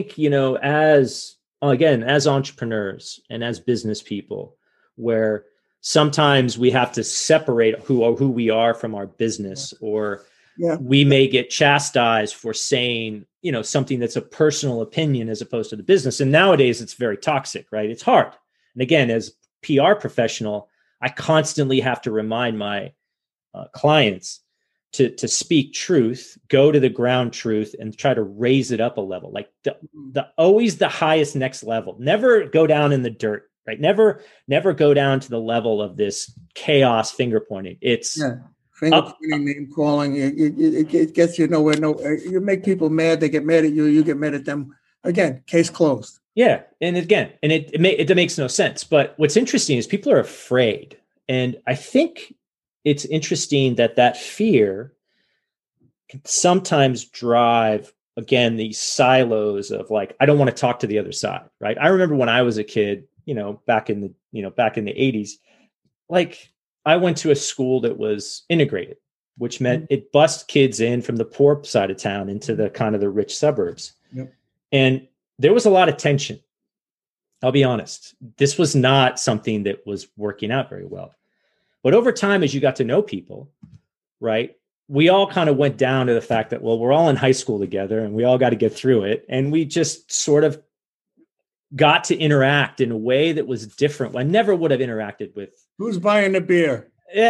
as entrepreneurs and as business people, where sometimes we have to separate who we are from our business, or we may get chastised for saying, something that's a personal opinion as opposed to the business. And nowadays it's very toxic, right? It's hard. And again, as PR professional, I constantly have to remind my clients to speak truth, go to the ground truth, and try to raise it up a level, like the always the highest next level. Never go down in the dirt, right? Never go down to the level of this chaos finger pointing. It's
finger pointing, name calling. It gets you nowhere. You make people mad. They get mad at you. You get mad at them. Again, case closed.
Yeah, and again, and it makes no sense. But what's interesting is people are afraid, and I think it's interesting that fear can sometimes drive, again, these silos of like, I don't want to talk to the other side, right? I remember when I was a kid, back in the 80s, like I went to a school that was integrated, which meant it bussed kids in from the poor side of town into the kind of the rich suburbs. Yep. And there was a lot of tension. I'll be honest. This was not something that was working out very well. But over time, as you got to know people, right, we all kind of went down to the fact that, well, we're all in high school together and we all got to get through it. And we just sort of got to interact in a way that was different. I never would have interacted with.
Who's buying the beer?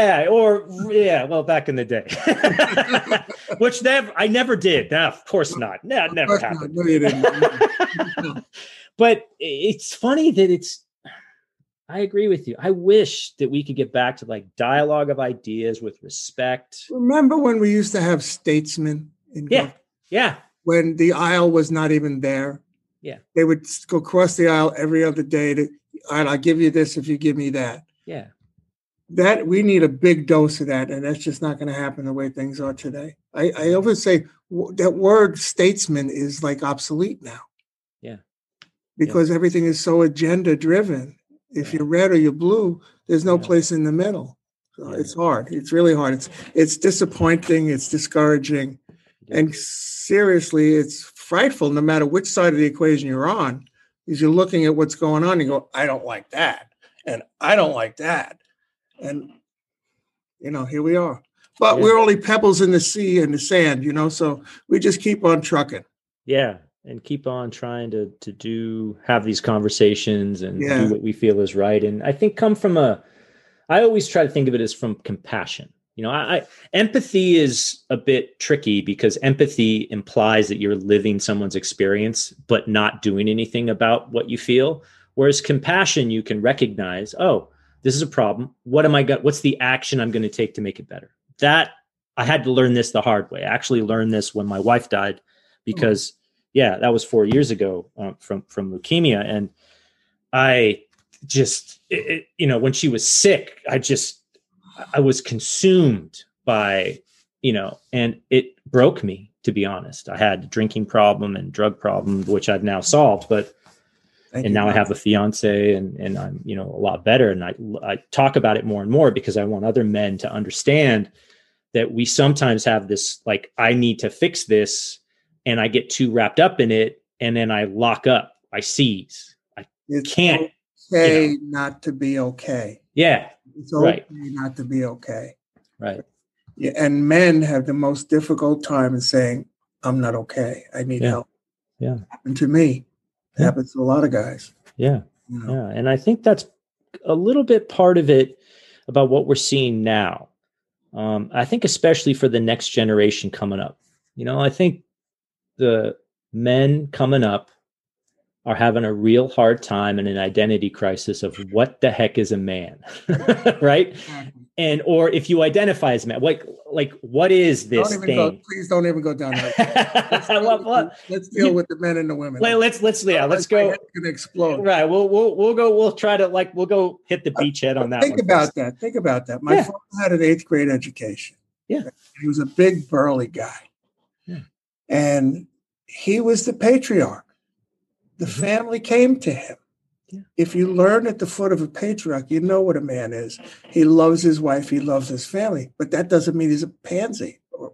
Well, back in the day, which I never did. No, of course not. No, it never happened. No, you didn't. But it's funny that I agree with you. I wish that we could get back to like dialogue of ideas with respect.
Remember when we used to have statesmen in government? Yeah. When the aisle was not even there.
Yeah.
They would go across the aisle every other day I'll give you this if you give me that.
Yeah.
That we need a big dose of that, and that's just not going to happen the way things are today. I always say that word statesman is like obsolete now.
Yeah.
Because everything is so agenda driven. If you're red or you're blue, there's no place in the middle. So it's hard. It's really hard. It's disappointing. It's discouraging. And seriously, it's frightful no matter which side of the equation you're on, because you're looking at what's going on and you go, I don't like that. And I don't like that. And, here we are. But we're only pebbles in the sea and the sand, so we just keep on trucking.
Yeah. And keep on trying to have these conversations and do what we feel is right. And I think I always try to think of it as from compassion. Empathy is a bit tricky because empathy implies that you're living someone's experience, but not doing anything about what you feel. Whereas compassion, you can recognize, oh, this is a problem. What's the action I'm going to take to make it better? That I had to learn this the hard way. I actually learned this when my wife died because that was 4 years ago from leukemia. And I just, when she was sick, I was consumed by, and it broke me, to be honest. I had a drinking problem and drug problem, which I've now solved, now I have a fiance and I'm, a lot better. And I talk about it more and more because I want other men to understand that we sometimes have this, like, I need to fix this. And I get too wrapped up in it, and then I lock up. I seize.
It's okay not to be okay.
Yeah,
it's okay not to be okay.
Right.
Yeah, and men have the most difficult time in saying, "I'm not okay. I need help."
Yeah,
happened to me. It happens to a lot of guys.
Yeah, yeah, and I think that's a little bit part of it about what we're seeing now. I think especially for the next generation coming up. I think the men coming up are having a real hard time and an identity crisis of what the heck is a man, right? Exactly. And or if you identify as a man, like what is this thing?
Please don't even go down there. Let's deal with the men and the women.
Let's go.
It's gonna explode.
Right. We'll go. We'll try to we'll go hit the beachhead on that.
Think about that. My father had an 8th grade education.
Yeah.
He was a big burly guy.
Yeah.
And he was the patriarch. The family came to him.
Yeah.
If you learn at the foot of a patriarch, you know what a man is. He loves his wife. He loves his family. But that doesn't mean he's a pansy.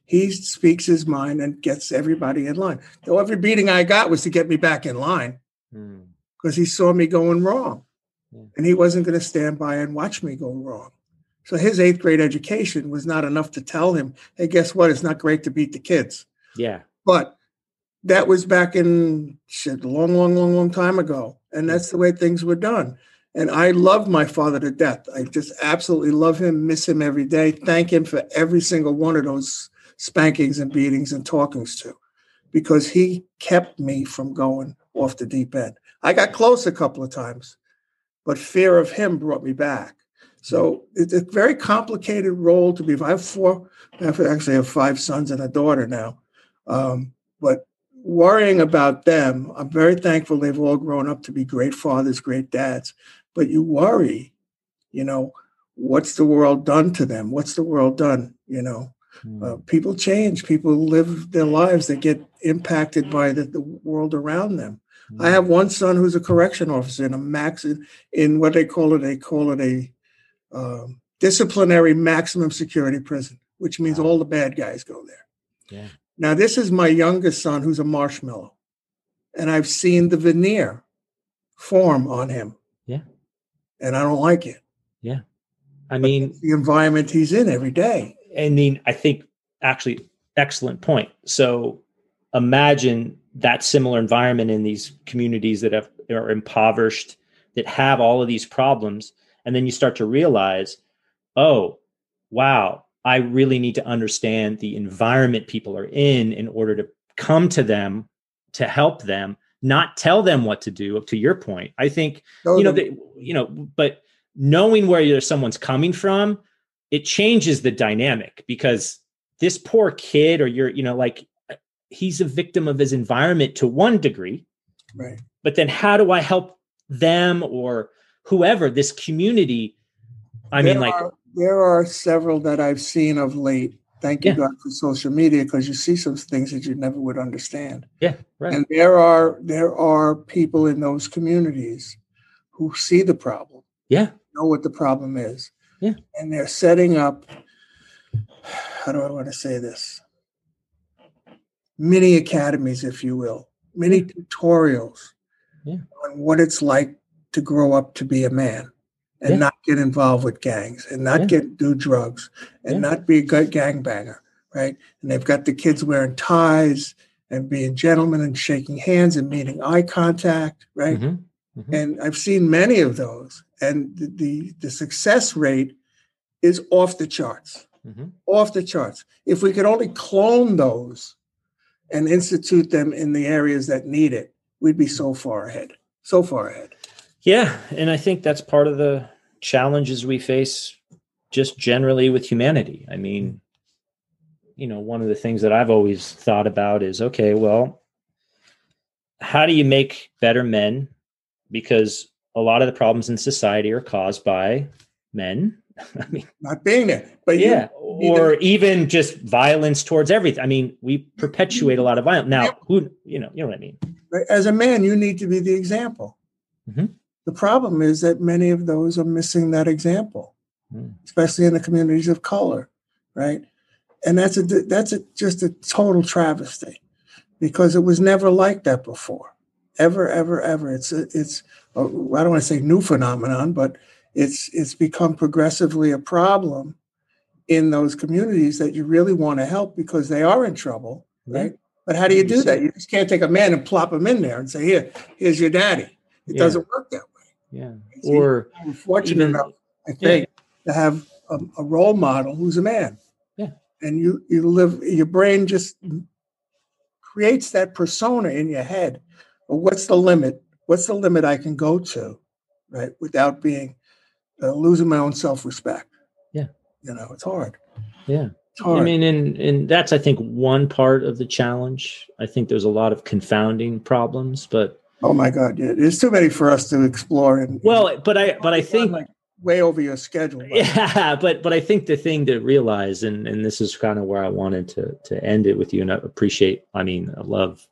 He speaks his mind and gets everybody in line. Though every beating I got was to get me back in line because he saw me going wrong. And he wasn't going to stand by and watch me go wrong. So his 8th grade education was not enough to tell him, hey, guess what? It's not great to beat the kids.
Yeah.
But that was back in a long time ago. And that's the way things were done. And I love my father to death. I just absolutely love him, miss him every day, thank him for every single one of those spankings and beatings and talkings to, because he kept me from going off the deep end. I got close a couple of times, but fear of him brought me back. So it's a very complicated role to be. I have 5 sons and a daughter now. But worrying about them, I'm very thankful they've all grown up to be great fathers, great dads. But you worry, what's the world done to them? What's the world done? People change. People live their lives. They get impacted by the world around them. I have one son who's a correction officer in what they call it a disciplinary maximum security prison, which means all the bad guys go there.
Yeah.
Now, this is my youngest son who's a marshmallow, and I've seen the veneer form on him.
Yeah.
And I don't like it.
Yeah. I mean,
the environment he's in every day.
I mean, I think actually excellent point. So imagine that similar environment in these communities that are impoverished, that have all of these problems. And then you start to realize, oh, wow, I really need to understand the environment people are in order to come to them, to help them, not tell them what to do. Up to your point, I think, but knowing where someone's coming from, it changes the dynamic, because this poor kid, or he's a victim of his environment to one degree.
Right.
But then how do I help them or whoever, this community?
There are several that I've seen of late. Thank you, God, for social media, because you see some things that you never would understand.
Yeah, right.
And there are people in those communities who see the problem.
Yeah.
Know what the problem is.
Yeah.
And they're setting up, how do I want to say this? Mini academies, if you will, mini tutorials on what it's like to grow up to be a man and not get involved with gangs and not do drugs and not be a good gangbanger, right? And they've got the kids wearing ties and being gentlemen and shaking hands and meeting eye contact, right? Mm-hmm. Mm-hmm. And I've seen many of those, and the success rate is off the charts, off the charts. If we could only clone those and institute them in the areas that need it, we'd be so far ahead. Yeah.
And I think that's part of the challenges we face just generally with humanity. I mean, one of the things that I've always thought about is, okay, well, how do you make better men? Because a lot of the problems in society are caused by men. I mean,
not being there, but
or even just violence towards everything. I mean, we perpetuate a lot of violence. Now, you know what I mean?
As a man, you need to be the example. Mm-hmm. The problem is that many of those are missing that example, especially in the communities of color, right? And that's just a total travesty, because it was never like that before, ever. It's I don't want to say new phenomenon, but it's become progressively a problem in those communities that you really want to help because they are in trouble, right? But how do you do that? You just can't take a man and plop him in there and say, here's your daddy. It doesn't work that way.
Yeah.
Or we're fortunate enough, I think, to have a role model who's a man.
Yeah.
And you live, your brain just creates that persona in your head. Well, what's the limit? What's the limit I can go to, right? Without being losing my own self-respect.
Yeah.
It's hard.
Yeah. It's hard. I mean, and that's, I think, one part of the challenge. I think there's a lot of confounding problems, but
oh my God, there's too many for us to explore.
But I think
like way over your schedule.
But I think the thing to realize, and this is kind of where I wanted to end it with you, and I appreciate. I mean, I love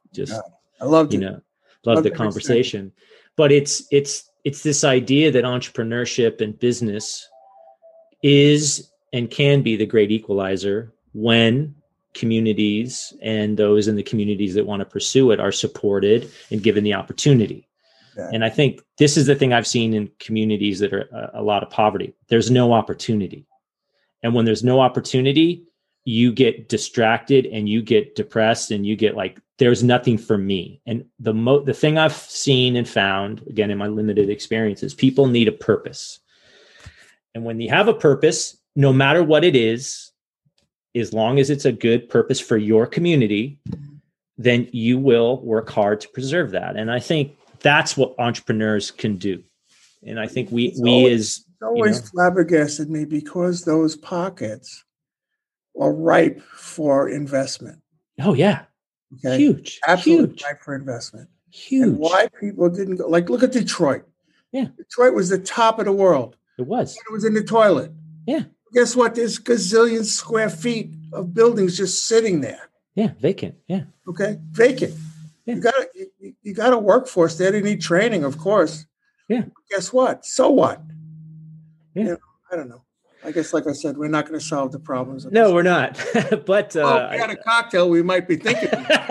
the conversation, but it's this idea that entrepreneurship and business is and can be the great equalizer when communities and those in the communities that want to pursue it are supported and given the opportunity. Yeah. And I think this is the thing I've seen in communities that are a lot of poverty. There's no opportunity. And when there's no opportunity, you get distracted and you get depressed and you get like, there's nothing for me. And the thing I've seen and found, again, in my limited experiences, people need a purpose. And when you have a purpose, no matter what it is, as long as it's a good purpose for your community, then you will work hard to preserve that. And I think that's what entrepreneurs can do. And I think we always
flabbergasted me because those pockets are ripe for investment.
Oh yeah.
Okay.
Huge.
Absolutely
huge.
Ripe for investment.
Huge.
And why people didn't go, like, look at Detroit.
Yeah.
Detroit was the top of the world.
It was.
It was in the toilet.
Yeah.
Guess what? There's gazillion square feet of buildings just sitting there.
Yeah. Vacant. Yeah.
Okay. Vacant.
Yeah.
You got a workforce there. They need training, of course.
Yeah.
Guess what? So what?
Yeah.
You know, I don't know. I guess, like I said, we're not going to solve the problems.
No, we're not. But
if we had a cocktail, we might be thinking.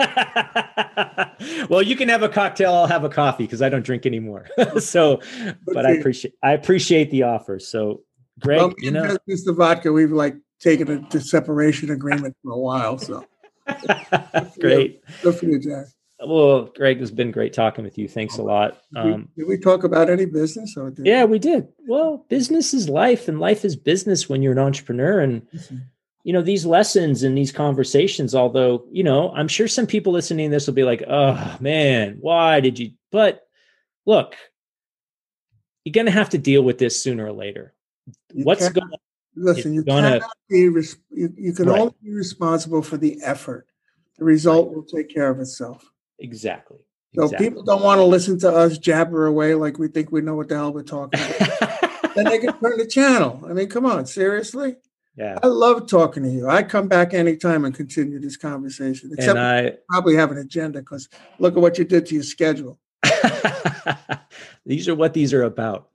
Well, you can have a cocktail. I'll have a coffee because I don't drink anymore. So, but I appreciate the offer. So, Greg,
Mr. Vodka, we've like taken a separation agreement for a while. So,
great.
Good for you, Jack.
Well, Greg, it's been great talking with you. Thanks a lot.
Did we talk about any business?
Yeah, we did. Well, business is life and life is business when you're an entrepreneur. And, these lessons and these conversations, although, I'm sure some people listening to this will be like, oh, man, why did you? But look, you're going to have to deal with this sooner or later. You can
only be responsible for the effort. The result will take care of itself.
Exactly.
So people don't want to listen to us jabber away like we think we know what the hell we're talking about. Then they can turn the channel. I mean, come on, seriously?
Yeah.
I love talking to you. I come back anytime and continue this conversation. Except I probably have an agenda because look at what you did to your schedule.
These are what these are about.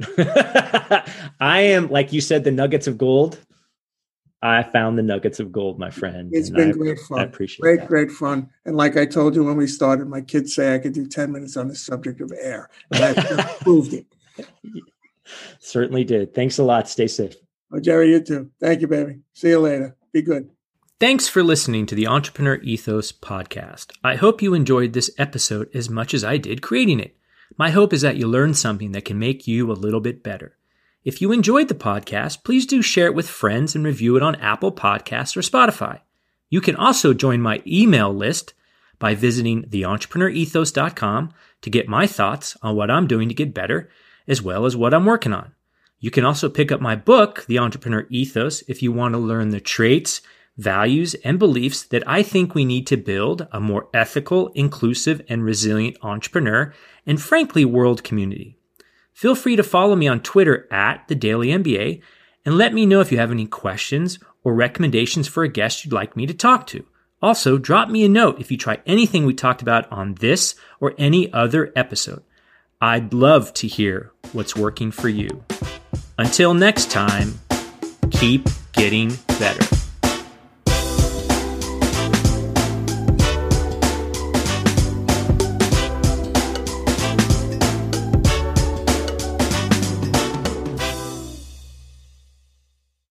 I am, like you said, the nuggets of gold. I found the nuggets of gold, my friend.
It's been great fun.
I appreciate that.
Great fun. And like I told you when we started, my kids say I could do 10 minutes on the subject of air. And I've proved it.
Certainly did. Thanks a lot. Stay safe.
Oh, Jerry, you too. Thank you, baby. See you later. Be good.
Thanks for listening to the Entrepreneur Ethos podcast. I hope you enjoyed this episode as much as I did creating it. My hope is that you learned something that can make you a little bit better. If you enjoyed the podcast, please do share it with friends and review it on Apple Podcasts or Spotify. You can also join my email list by visiting theentrepreneurethos.com to get my thoughts on what I'm doing to get better, as well as what I'm working on. You can also pick up my book, The Entrepreneur Ethos, if you want to learn the traits, values, and beliefs that I think we need to build a more ethical, inclusive, and resilient entrepreneur and, frankly, world community. Feel free to follow me on Twitter @TheDailyMBA and let me know if you have any questions or recommendations for a guest you'd like me to talk to. Also, drop me a note if you try anything we talked about on this or any other episode. I'd love to hear what's working for you. Until next time, keep getting better.